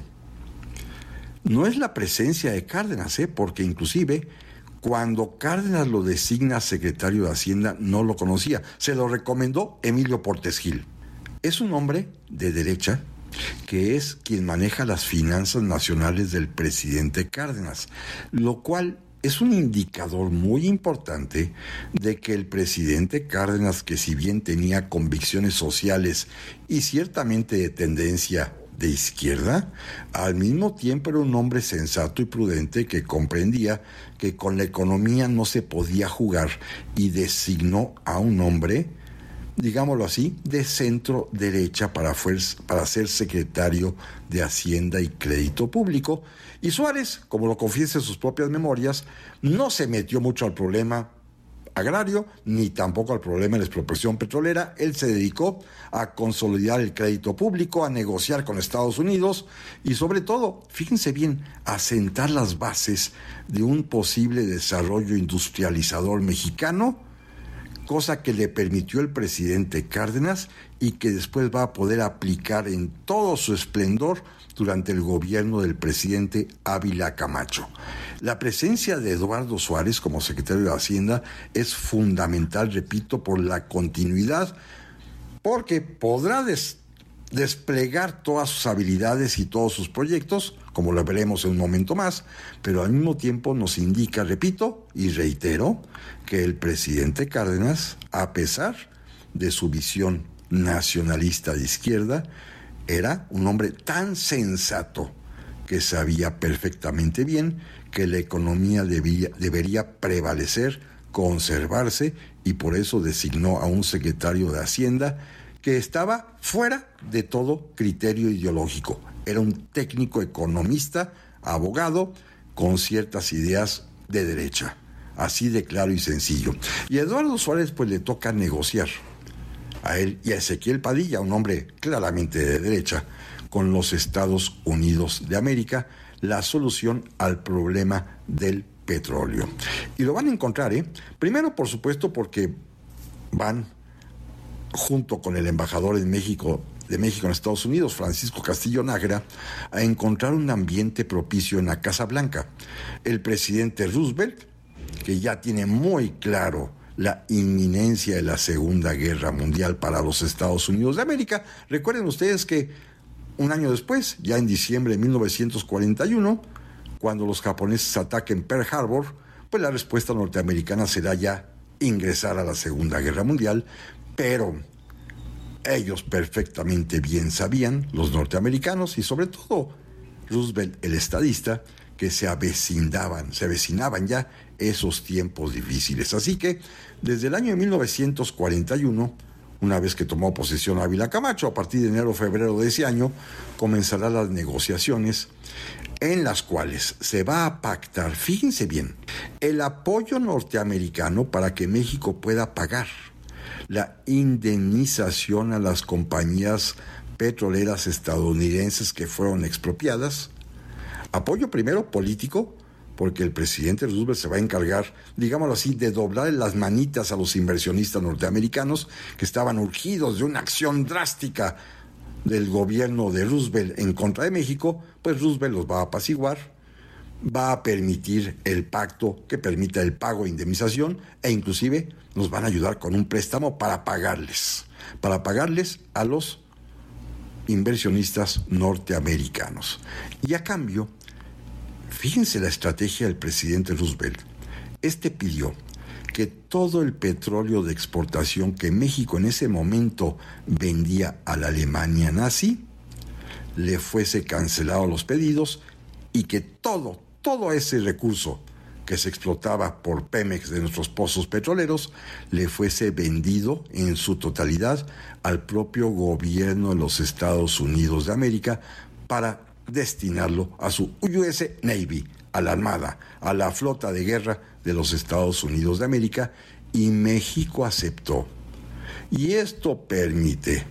No es la presencia de Cárdenas, porque inclusive cuando Cárdenas lo designa secretario de Hacienda no lo conocía, se lo recomendó Emilio Portes Gil. Es un hombre de derecha que es quien maneja las finanzas nacionales del presidente Cárdenas, lo cual es un indicador muy importante de que el presidente Cárdenas, que si bien tenía convicciones sociales y ciertamente de tendencia de izquierda, al mismo tiempo era un hombre sensato y prudente que comprendía que con la economía no se podía jugar, y designó a un hombre digámoslo así, de centro derecha para ser secretario de Hacienda y Crédito Público. Y Suárez, como lo confiesa en sus propias memorias, no se metió mucho al problema agrario, ni tampoco al problema de la expropiación petrolera. Él se dedicó a consolidar el crédito público, a negociar con Estados Unidos y sobre todo, fíjense bien, a sentar las bases de un posible desarrollo industrializador mexicano, cosa que le permitió el presidente Cárdenas y que después va a poder aplicar en todo su esplendor durante el gobierno del presidente Ávila Camacho. La presencia de Eduardo Suárez como secretario de Hacienda es fundamental, repito, por la continuidad, porque podrá desplegar todas sus habilidades y todos sus proyectos, como lo veremos en un momento más, pero al mismo tiempo nos indica, repito y reitero, que el presidente Cárdenas, a pesar de su visión nacionalista de izquierda, era un hombre tan sensato que sabía perfectamente bien que la economía debería prevalecer, conservarse, y por eso designó a un secretario de Hacienda que estaba fuera de todo criterio ideológico. Era un técnico economista, abogado, con ciertas ideas de derecha. Así de claro y sencillo. Y a Eduardo Suárez pues le toca negociar, a él y a Ezequiel Padilla, un hombre claramente de derecha, con los Estados Unidos de América, la solución al problema del petróleo. Y lo van a encontrar, primero, por supuesto, porque van junto con el embajador de México en Estados Unidos, Francisco Castillo Nájera, a encontrar un ambiente propicio en la Casa Blanca. El presidente Roosevelt, que ya tiene muy claro la inminencia de la Segunda Guerra Mundial para los Estados Unidos de América. Recuerden ustedes que un año después, ya en diciembre de 1941, cuando los japoneses ataquen Pearl Harbor, pues la respuesta norteamericana será ya ingresar a la Segunda Guerra Mundial, pero ellos perfectamente bien sabían, los norteamericanos y sobre todo Roosevelt, el estadista, que se avecinaban ya esos tiempos difíciles. Así que desde el año de 1941, una vez que tomó posesión Ávila Camacho, a partir de enero o febrero de ese año, comenzarán las negociaciones en las cuales se va a pactar, fíjense bien, el apoyo norteamericano para que México pueda pagar la indemnización a las compañías petroleras estadounidenses que fueron expropiadas. Apoyo primero político, porque el presidente Roosevelt se va a encargar, digámoslo así, de doblar las manitas a los inversionistas norteamericanos que estaban urgidos de una acción drástica del gobierno de Roosevelt en contra de México. Pues Roosevelt los va a apaciguar, va a permitir el pacto que permita el pago de indemnización e inclusive nos van a ayudar con un préstamo para pagarles a los inversionistas norteamericanos. Y a cambio, fíjense la estrategia del presidente Roosevelt. Pidió que todo el petróleo de exportación que México en ese momento vendía a la Alemania nazi le fuese cancelado los pedidos y que todo ese recurso que se explotaba por Pemex de nuestros pozos petroleros le fuese vendido en su totalidad al propio gobierno de los Estados Unidos de América para destinarlo a su US Navy, a la Armada, a la flota de guerra de los Estados Unidos de América, y México aceptó. Y esto permite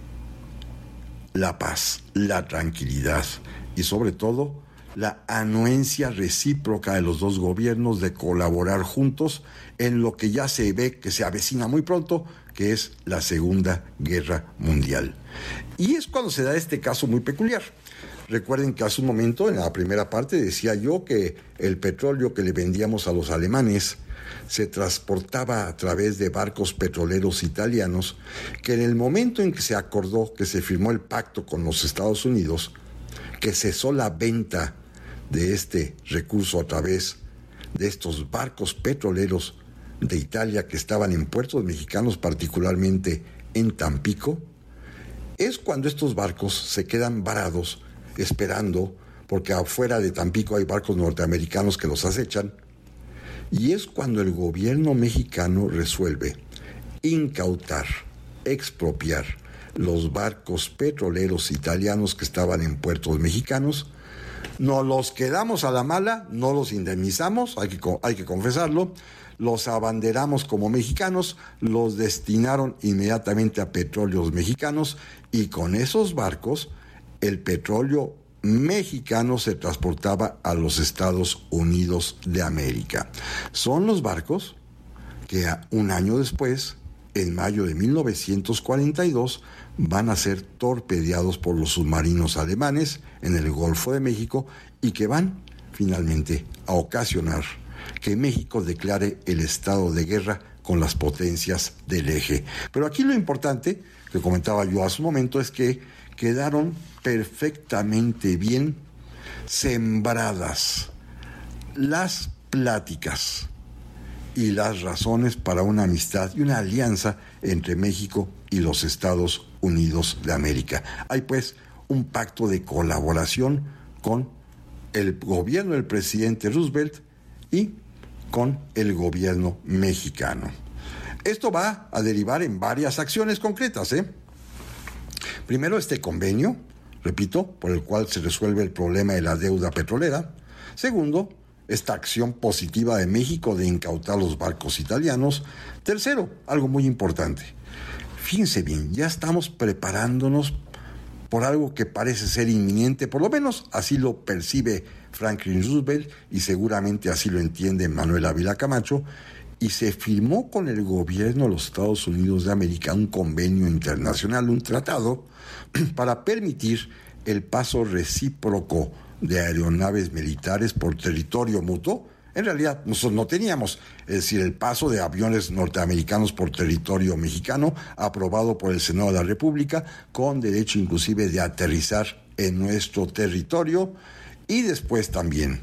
la paz, la tranquilidad y sobre todo la anuencia recíproca de los dos gobiernos de colaborar juntos en lo que ya se ve que se avecina muy pronto, que es la Segunda Guerra Mundial. Y es cuando se da este caso muy peculiar. Recuerden que hace un momento, en la primera parte, decía yo que el petróleo que le vendíamos a los alemanes se transportaba a través de barcos petroleros italianos, que en el momento en que se acordó, que se firmó el pacto con los Estados Unidos, que cesó la venta de este recurso a través de estos barcos petroleros de Italia que estaban en puertos mexicanos, particularmente en Tampico, es cuando estos barcos se quedan varados esperando, porque afuera de Tampico hay barcos norteamericanos que los acechan, y es cuando el gobierno mexicano resuelve incautar expropiar los barcos petroleros italianos que estaban en puertos mexicanos. Nos los quedamos a la mala, no los indemnizamos, hay que confesarlo, los abanderamos como mexicanos, los destinaron inmediatamente a petróleos mexicanos y con esos barcos el petróleo mexicano se transportaba a los Estados Unidos de América. Son los barcos que un año después, en mayo de 1942, van a ser torpedeados por los submarinos alemanes en el Golfo de México y que van finalmente a ocasionar que México declare el estado de guerra con las potencias del eje. Pero aquí lo importante, que comentaba yo hace un momento, es que quedaron perfectamente bien sembradas las pláticas y las razones para una amistad y una alianza entre México y los Estados Unidos de América. Hay pues un pacto de colaboración con el gobierno del presidente Roosevelt y con el gobierno mexicano. Esto va a derivar en varias acciones concretas, Primero, este convenio, repito, por el cual se resuelve el problema de la deuda petrolera. Segundo, esta acción positiva de México de incautar los barcos italianos. Tercero, algo muy importante. Fíjense bien, ya estamos preparándonos por algo que parece ser inminente, por lo menos así lo percibe Franklin Roosevelt y seguramente así lo entiende Manuel Ávila Camacho, y se firmó con el gobierno de los Estados Unidos de América un convenio internacional, un tratado, para permitir el paso recíproco de aeronaves militares por territorio mutuo. En realidad nosotros no teníamos, es decir, el paso de aviones norteamericanos por territorio mexicano, aprobado por el Senado de la República, con derecho inclusive de aterrizar en nuestro territorio, y después también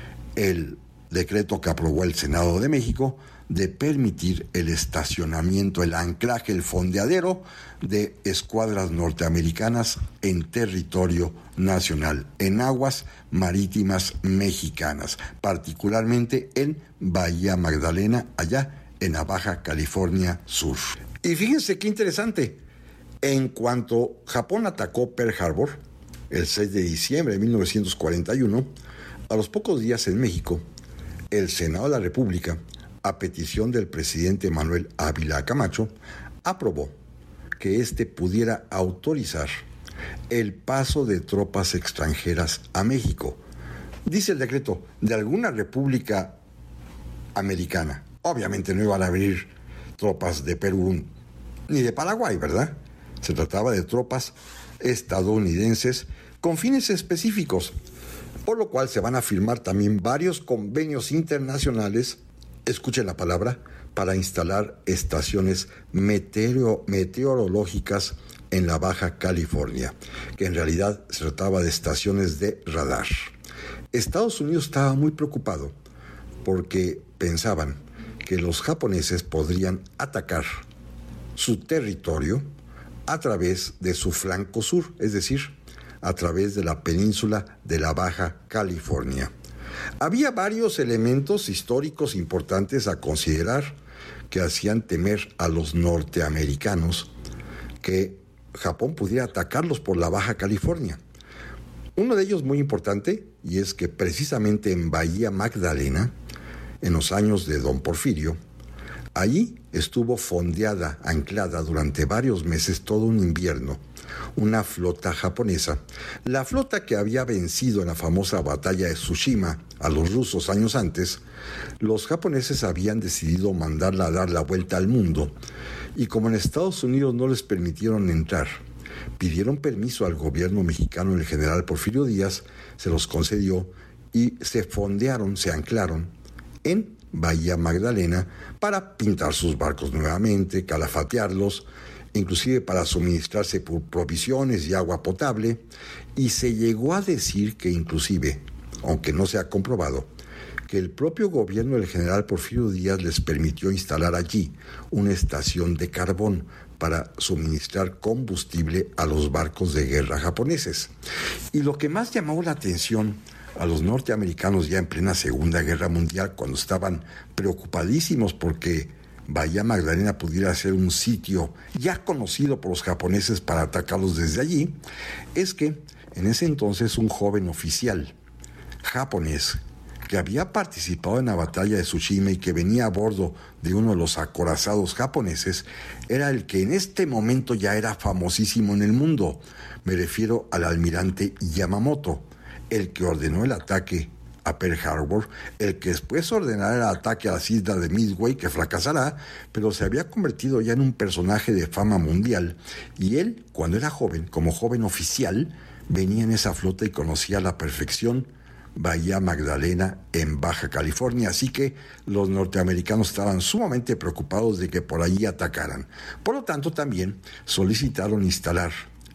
el decreto que aprobó el Senado de México de permitir el estacionamiento, el anclaje, el fondeadero de escuadras norteamericanas en territorio nacional, en aguas marítimas mexicanas, particularmente en Bahía Magdalena, allá en la Baja California Sur. Y fíjense qué interesante, en cuanto Japón atacó Pearl Harbor, el 6 de diciembre de 1941, a los pocos días en México, el Senado de la República, a petición del presidente Manuel Ávila Camacho, aprobó que éste pudiera autorizar el paso de tropas extranjeras a México. Dice el decreto, de alguna república americana. Obviamente no iban a abrir tropas de Perú ni de Paraguay, ¿verdad? Se trataba de tropas estadounidenses con fines específicos, por lo cual se van a firmar también varios convenios internacionales, escuchen la palabra, para instalar estaciones meteorológicas en la Baja California, que en realidad se trataba de estaciones de radar. Estados Unidos estaba muy preocupado porque pensaban que los japoneses podrían atacar su territorio a través de su flanco sur, es decir, a través de la península de la Baja California. Había varios elementos históricos importantes a considerar que hacían temer a los norteamericanos que Japón pudiera atacarlos por la Baja California. Uno de ellos muy importante, y es que precisamente en Bahía Magdalena, en los años de Don Porfirio, allí estuvo fondeada, anclada durante varios meses, todo un invierno, una flota japonesa, la flota que había vencido en la famosa batalla de Tsushima a los rusos años antes. Los japoneses habían decidido mandarla a dar la vuelta al mundo, y como en Estados Unidos no les permitieron entrar, pidieron permiso al gobierno mexicano del general Porfirio Díaz, se los concedió y se fondearon, se anclaron en Bahía Magdalena para pintar sus barcos nuevamente, calafatearlos, inclusive para suministrarse por provisiones y agua potable, y se llegó a decir que inclusive, aunque no se ha comprobado, que el propio gobierno del general Porfirio Díaz les permitió instalar allí una estación de carbón para suministrar combustible a los barcos de guerra japoneses. Y lo que más llamó la atención a los norteamericanos ya en plena Segunda Guerra Mundial, cuando estaban preocupadísimos porque Bahía Magdalena pudiera ser un sitio ya conocido por los japoneses para atacarlos desde allí, es que en ese entonces un joven oficial japonés que había participado en la batalla de Tsushima y que venía a bordo de uno de los acorazados japoneses, era el que en este momento ya era famosísimo en el mundo. Me refiero al almirante Yamamoto, el que ordenó el ataque a Pearl Harbor, el que después ordenará el ataque a las islas de Midway, que fracasará, pero se había convertido ya en un personaje de fama mundial. Y él, cuando era joven, como joven oficial, venía en esa flota y conocía a la perfección Bahía Magdalena en Baja California, así que los norteamericanos estaban sumamente preocupados de que por allí atacaran. Por lo tanto, también solicitaron instalar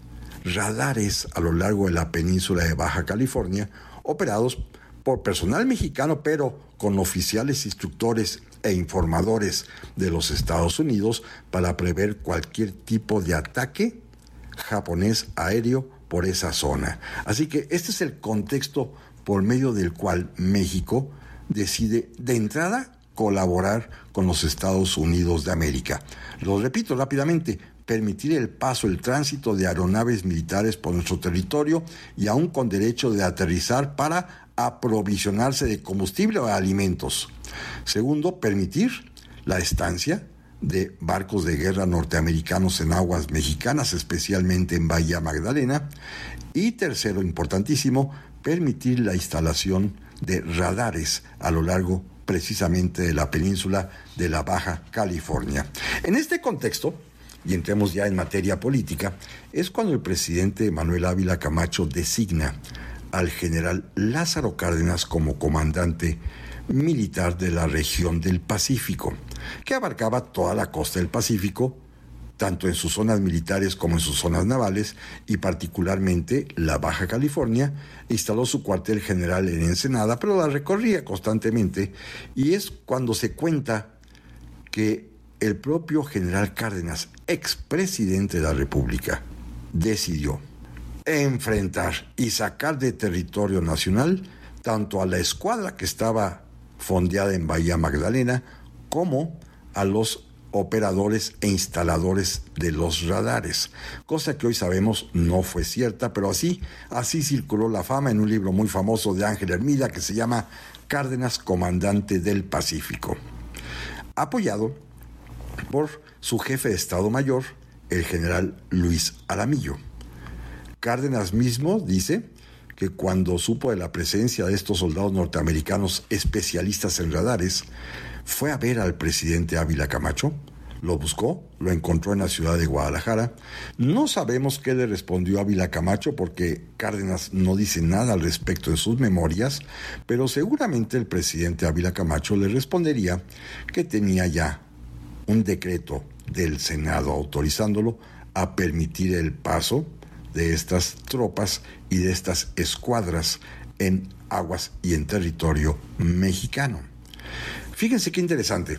radares a lo largo de la península de Baja California, operados por personal mexicano, pero con oficiales, instructores e informadores de los Estados Unidos para prever cualquier tipo de ataque japonés aéreo por esa zona. Así que este es el contexto por medio del cual México decide de entrada colaborar con los Estados Unidos de América. Lo repito rápidamente: permitir el paso, el tránsito de aeronaves militares por nuestro territorio y aún con derecho de aterrizar para aprovisionarse de combustible o de alimentos. Segundo, permitir la estancia de barcos de guerra norteamericanos en aguas mexicanas, especialmente en Bahía Magdalena. Y tercero, importantísimo, permitir la instalación de radares a lo largo precisamente de la península de la Baja California. En este contexto, y entremos ya en materia política, es cuando el presidente Manuel Ávila Camacho designa al general Lázaro Cárdenas como comandante militar de la región del Pacífico, que abarcaba toda la costa del Pacífico, tanto en sus zonas militares como en sus zonas navales, y particularmente la Baja California. Instaló su cuartel general en Ensenada, pero la recorría constantemente, y es cuando se cuenta que el propio general Cárdenas, expresidente de la República, decidió enfrentar y sacar de territorio nacional tanto a la escuadra que estaba fondeada en Bahía Magdalena como a los operadores e instaladores de los radares, cosa que hoy sabemos no fue cierta, pero así circuló la fama en un libro muy famoso de Ángel Hermida que se llama Cárdenas, comandante del Pacífico, apoyado por su jefe de Estado Mayor, el general Luis Aramillo. Cárdenas mismo dice que cuando supo de la presencia de estos soldados norteamericanos especialistas en radares, fue a ver al presidente Ávila Camacho, lo buscó, lo encontró en la ciudad de Guadalajara. No sabemos qué le respondió Ávila Camacho porque Cárdenas no dice nada al respecto en sus memorias, pero seguramente el presidente Ávila Camacho le respondería que tenía ya un decreto del Senado autorizándolo a permitir el paso de estas tropas y de estas escuadras en aguas y en territorio mexicano. Fíjense qué interesante.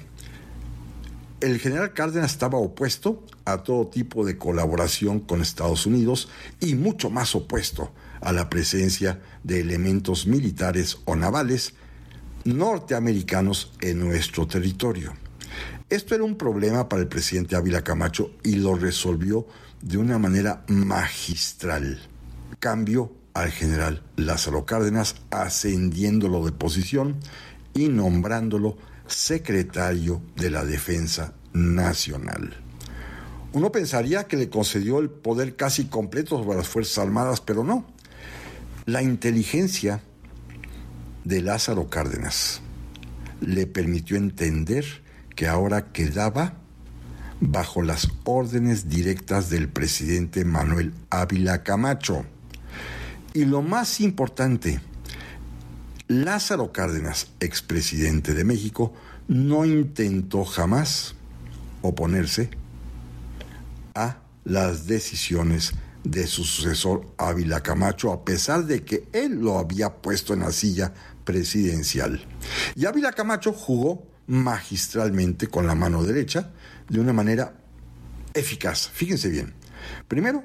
El general Cárdenas estaba opuesto a todo tipo de colaboración con Estados Unidos y mucho más opuesto a la presencia de elementos militares o navales norteamericanos en nuestro territorio. Esto era un problema para el presidente Ávila Camacho y lo resolvió de una manera magistral. Cambió al general Lázaro Cárdenas, ascendiéndolo de posición y nombrándolo secretario de la Defensa Nacional. Uno pensaría que le concedió el poder casi completo sobre las Fuerzas Armadas, pero no. La inteligencia de Lázaro Cárdenas le permitió entender que ahora quedaba bajo las órdenes directas del presidente Manuel Ávila Camacho. Y lo más importante, Lázaro Cárdenas, expresidente de México, no intentó jamás oponerse a las decisiones de su sucesor Ávila Camacho, a pesar de que él lo había puesto en la silla presidencial. Y Ávila Camacho jugó magistralmente con la mano derecha de una manera eficaz. Fíjense bien. Primero,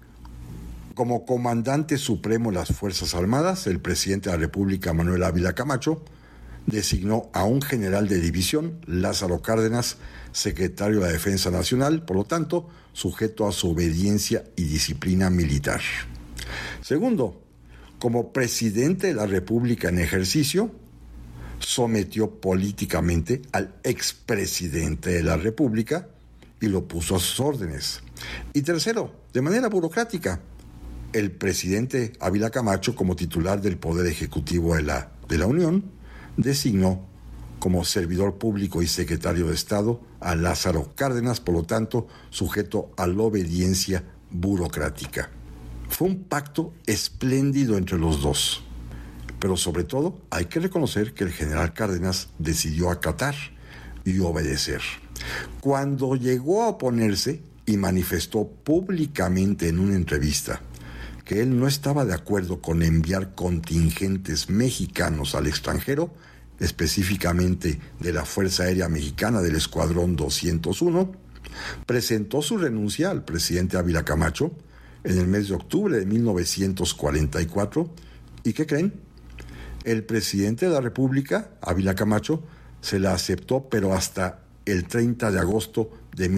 como comandante supremo de las Fuerzas Armadas, el presidente de la República, Manuel Ávila Camacho, designó a un general de división, Lázaro Cárdenas, secretario de la Defensa Nacional, por lo tanto, sujeto a su obediencia y disciplina militar. Segundo, como presidente de la República en ejercicio, sometió políticamente al expresidente de la República y lo puso a sus órdenes. Y tercero, de manera burocrática, el presidente Ávila Camacho, como titular del Poder Ejecutivo de la Unión, designó como servidor público y secretario de Estado a Lázaro Cárdenas, por lo tanto, sujeto a la obediencia burocrática. Fue un pacto espléndido entre los dos, pero sobre todo hay que reconocer que el general Cárdenas decidió acatar y obedecer. Cuando llegó a oponerse y manifestó públicamente en una entrevista que él no estaba de acuerdo con enviar contingentes mexicanos al extranjero, específicamente de la Fuerza Aérea Mexicana del Escuadrón 201, presentó su renuncia al presidente Ávila Camacho en el mes de octubre de 1944. ¿Y qué creen? El presidente de la República, Ávila Camacho, se la aceptó, pero hasta el 30 de agosto de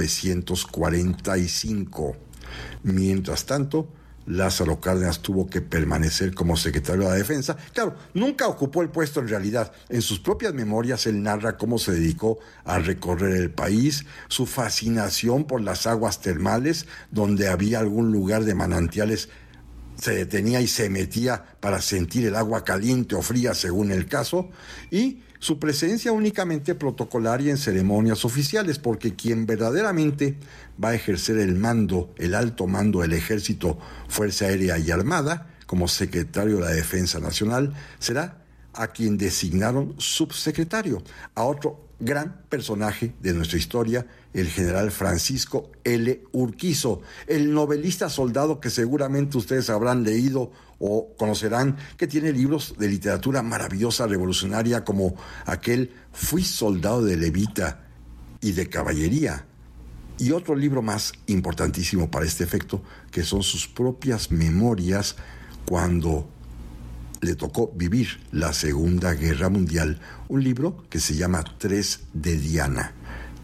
1945. Mientras tanto, Lázaro Cárdenas tuvo que permanecer como secretario de la Defensa. Claro, nunca ocupó el puesto en realidad. En sus propias memorias él narra cómo se dedicó a recorrer el país, su fascinación por las aguas termales, donde había algún lugar de manantiales, se detenía y se metía para sentir el agua caliente o fría según el caso, y su presencia únicamente protocolaria en ceremonias oficiales, porque quien verdaderamente va a ejercer el mando, el alto mando del Ejército, Fuerza Aérea y Armada, como secretario de la Defensa Nacional, será a quien designaron subsecretario, a otro gran personaje de nuestra historia, el general Francisco L. Urquizo, el novelista soldado que seguramente ustedes habrán leído o conocerán, que tiene libros de literatura maravillosa, revolucionaria, como aquel Fui soldado de levita y de caballería, y otro libro más importantísimo para este efecto, que son sus propias memorias cuando le tocó vivir la Segunda Guerra Mundial, un libro que se llama 3 de Diana,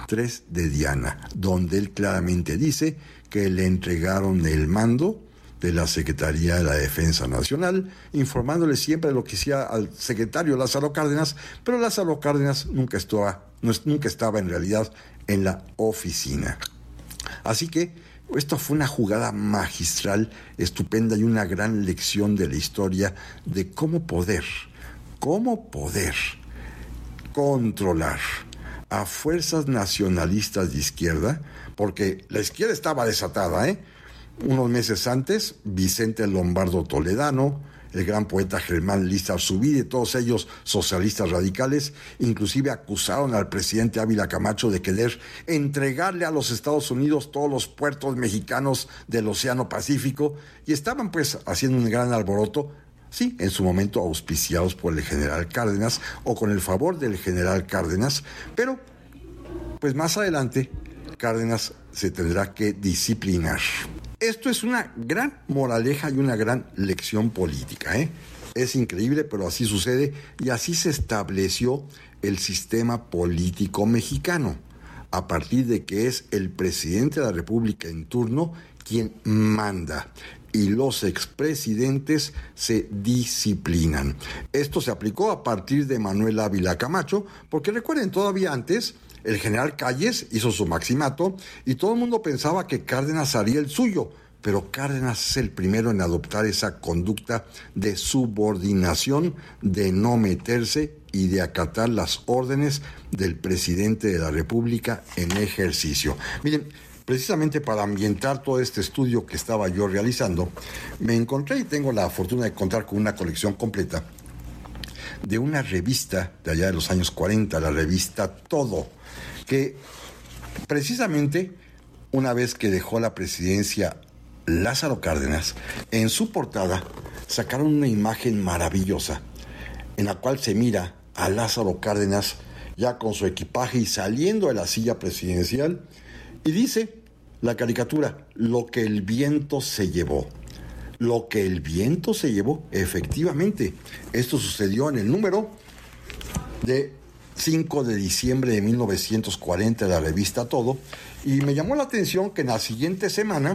donde él claramente dice que le entregaron el mando de la Secretaría de la Defensa Nacional, informándole siempre de lo que hacía al secretario Lázaro Cárdenas, pero Lázaro Cárdenas nunca estaba en realidad en la oficina. Así que esto fue una jugada magistral, estupenda, y una gran lección de la historia de cómo poder controlar a fuerzas nacionalistas de izquierda, porque la izquierda estaba desatada, Unos meses antes, Vicente Lombardo Toledano, el gran poeta Germán Lista Arzubide, todos ellos socialistas radicales, inclusive acusaron al presidente Ávila Camacho de querer entregarle a los Estados Unidos todos los puertos mexicanos del Océano Pacífico, y estaban pues haciendo un gran alboroto, sí, en su momento auspiciados por el general Cárdenas o con el favor del general Cárdenas, pero pues más adelante Cárdenas se tendrá que disciplinar. Esto es una gran moraleja y una gran lección política, Es increíble, pero así sucede, y así se estableció el sistema político mexicano, a partir de que es el presidente de la República en turno quien manda, y los expresidentes se disciplinan. Esto se aplicó a partir de Manuel Ávila Camacho, porque recuerden, todavía antes el general Calles hizo su maximato y todo el mundo pensaba que Cárdenas haría el suyo, pero Cárdenas es el primero en adoptar esa conducta de subordinación, de no meterse y de acatar las órdenes del presidente de la República en ejercicio. Miren, precisamente para ambientar todo este estudio que estaba yo realizando, me encontré y tengo la fortuna de contar con una colección completa de una revista de allá de los años 40, la revista Todo, que precisamente una vez que dejó la presidencia Lázaro Cárdenas, en su portada sacaron una imagen maravillosa en la cual se mira a Lázaro Cárdenas ya con su equipaje y saliendo de la silla presidencial, y dice la caricatura: lo que el viento se llevó. Lo que el viento se llevó, efectivamente. Esto sucedió en el número de 5 de diciembre de 1940 de la revista Todo, y me llamó la atención que en la siguiente semana,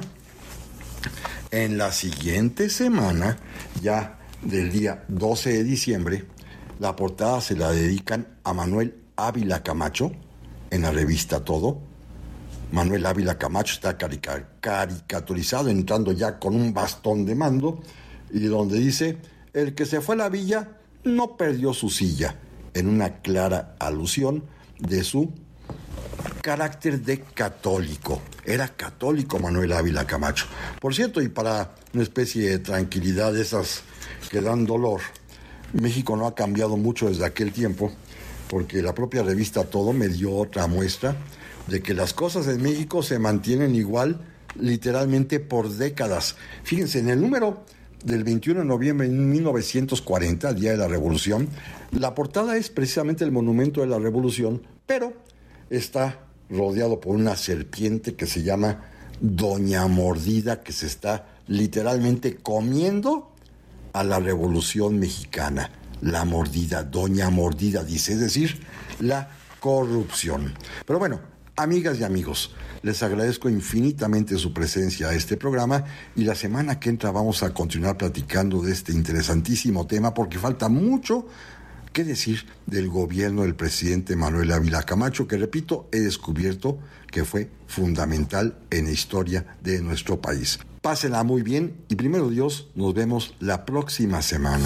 ya del día 12 de diciembre, la portada se la dedican a Manuel Ávila Camacho en la revista Todo. Manuel Ávila Camacho está caricaturizado entrando ya con un bastón de mando, y donde dice: el que se fue a la villa no perdió su silla, en una clara alusión de su carácter de católico. Era católico Manuel Ávila Camacho. Por cierto, y para una especie de tranquilidad de esas que dan dolor, México no ha cambiado mucho desde aquel tiempo, porque la propia revista Todo me dio otra muestra de que las cosas en México se mantienen igual literalmente por décadas. Fíjense, en el número del 21 de noviembre de 1940, el Día de la Revolución, la portada es precisamente el monumento de la Revolución, pero está rodeado por una serpiente que se llama Doña Mordida, que se está literalmente comiendo a la Revolución Mexicana. La mordida, Doña Mordida, dice, es decir, la corrupción. Pero bueno, amigas y amigos, les agradezco infinitamente su presencia a este programa, y la semana que entra vamos a continuar platicando de este interesantísimo tema, porque falta mucho que decir del gobierno del presidente Manuel Ávila Camacho, que, repito, he descubierto que fue fundamental en la historia de nuestro país. Pásenla muy bien y, primero Dios, nos vemos la próxima semana.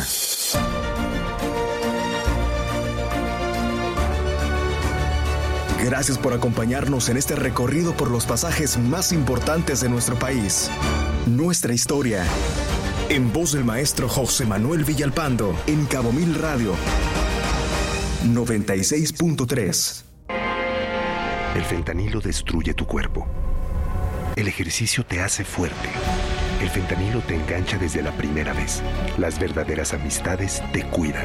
Gracias por acompañarnos en este recorrido por los pasajes más importantes de nuestro país. Nuestra historia. En voz del maestro José Manuel Villalpando, en Cabo Mil Radio 96.3. El fentanilo destruye tu cuerpo. El ejercicio te hace fuerte. El fentanilo te engancha desde la primera vez. Las verdaderas amistades te cuidan.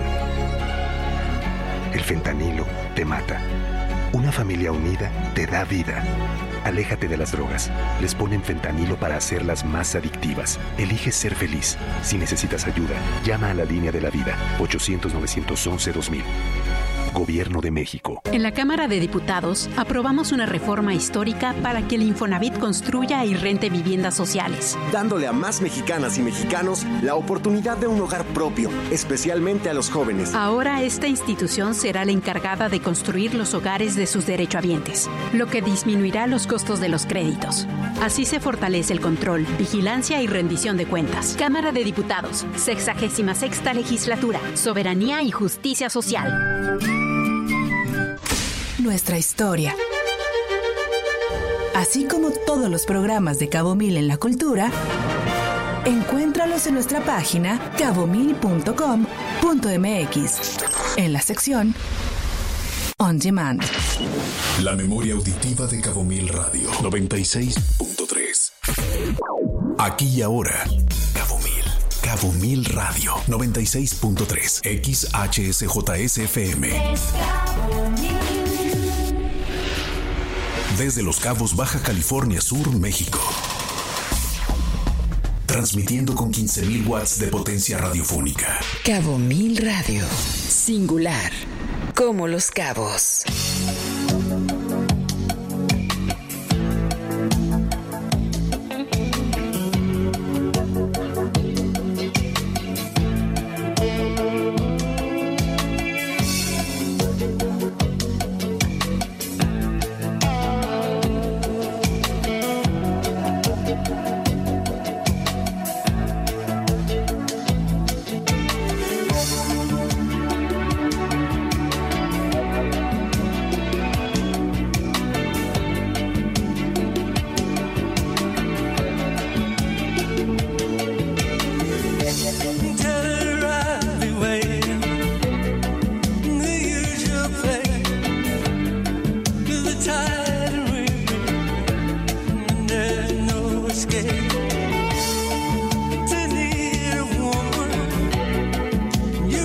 El fentanilo te mata. Una familia unida te da vida. Aléjate de las drogas. Les ponen fentanilo para hacerlas más adictivas. Elige ser feliz. Si necesitas ayuda, llama a la línea de la vida, 800-911-2000. Gobierno de México. En la Cámara de Diputados aprobamos una reforma histórica para que el Infonavit construya y rente viviendas sociales, dándole a más mexicanas y mexicanos la oportunidad de un hogar propio, especialmente a los jóvenes. Ahora esta institución será la encargada de construir los hogares de sus derechohabientes, lo que disminuirá los costos de los créditos. Así se fortalece el control, vigilancia y rendición de cuentas. Cámara de Diputados, 66ª Legislatura, Soberanía y Justicia Social. Nuestra historia. Así como todos los programas de Cabo Mil en la cultura, encuéntralos en nuestra página cabomil.com.mx, en la sección On Demand. La memoria auditiva de Cabo Mil Radio 96.3. Aquí y ahora, Cabo Mil Radio 96.3 XHSJSFM. Desde Los Cabos, Baja California Sur, México. Transmitiendo con 15,000 watts de potencia radiofónica. Cabo Mil Radio. Singular. Como Los Cabos.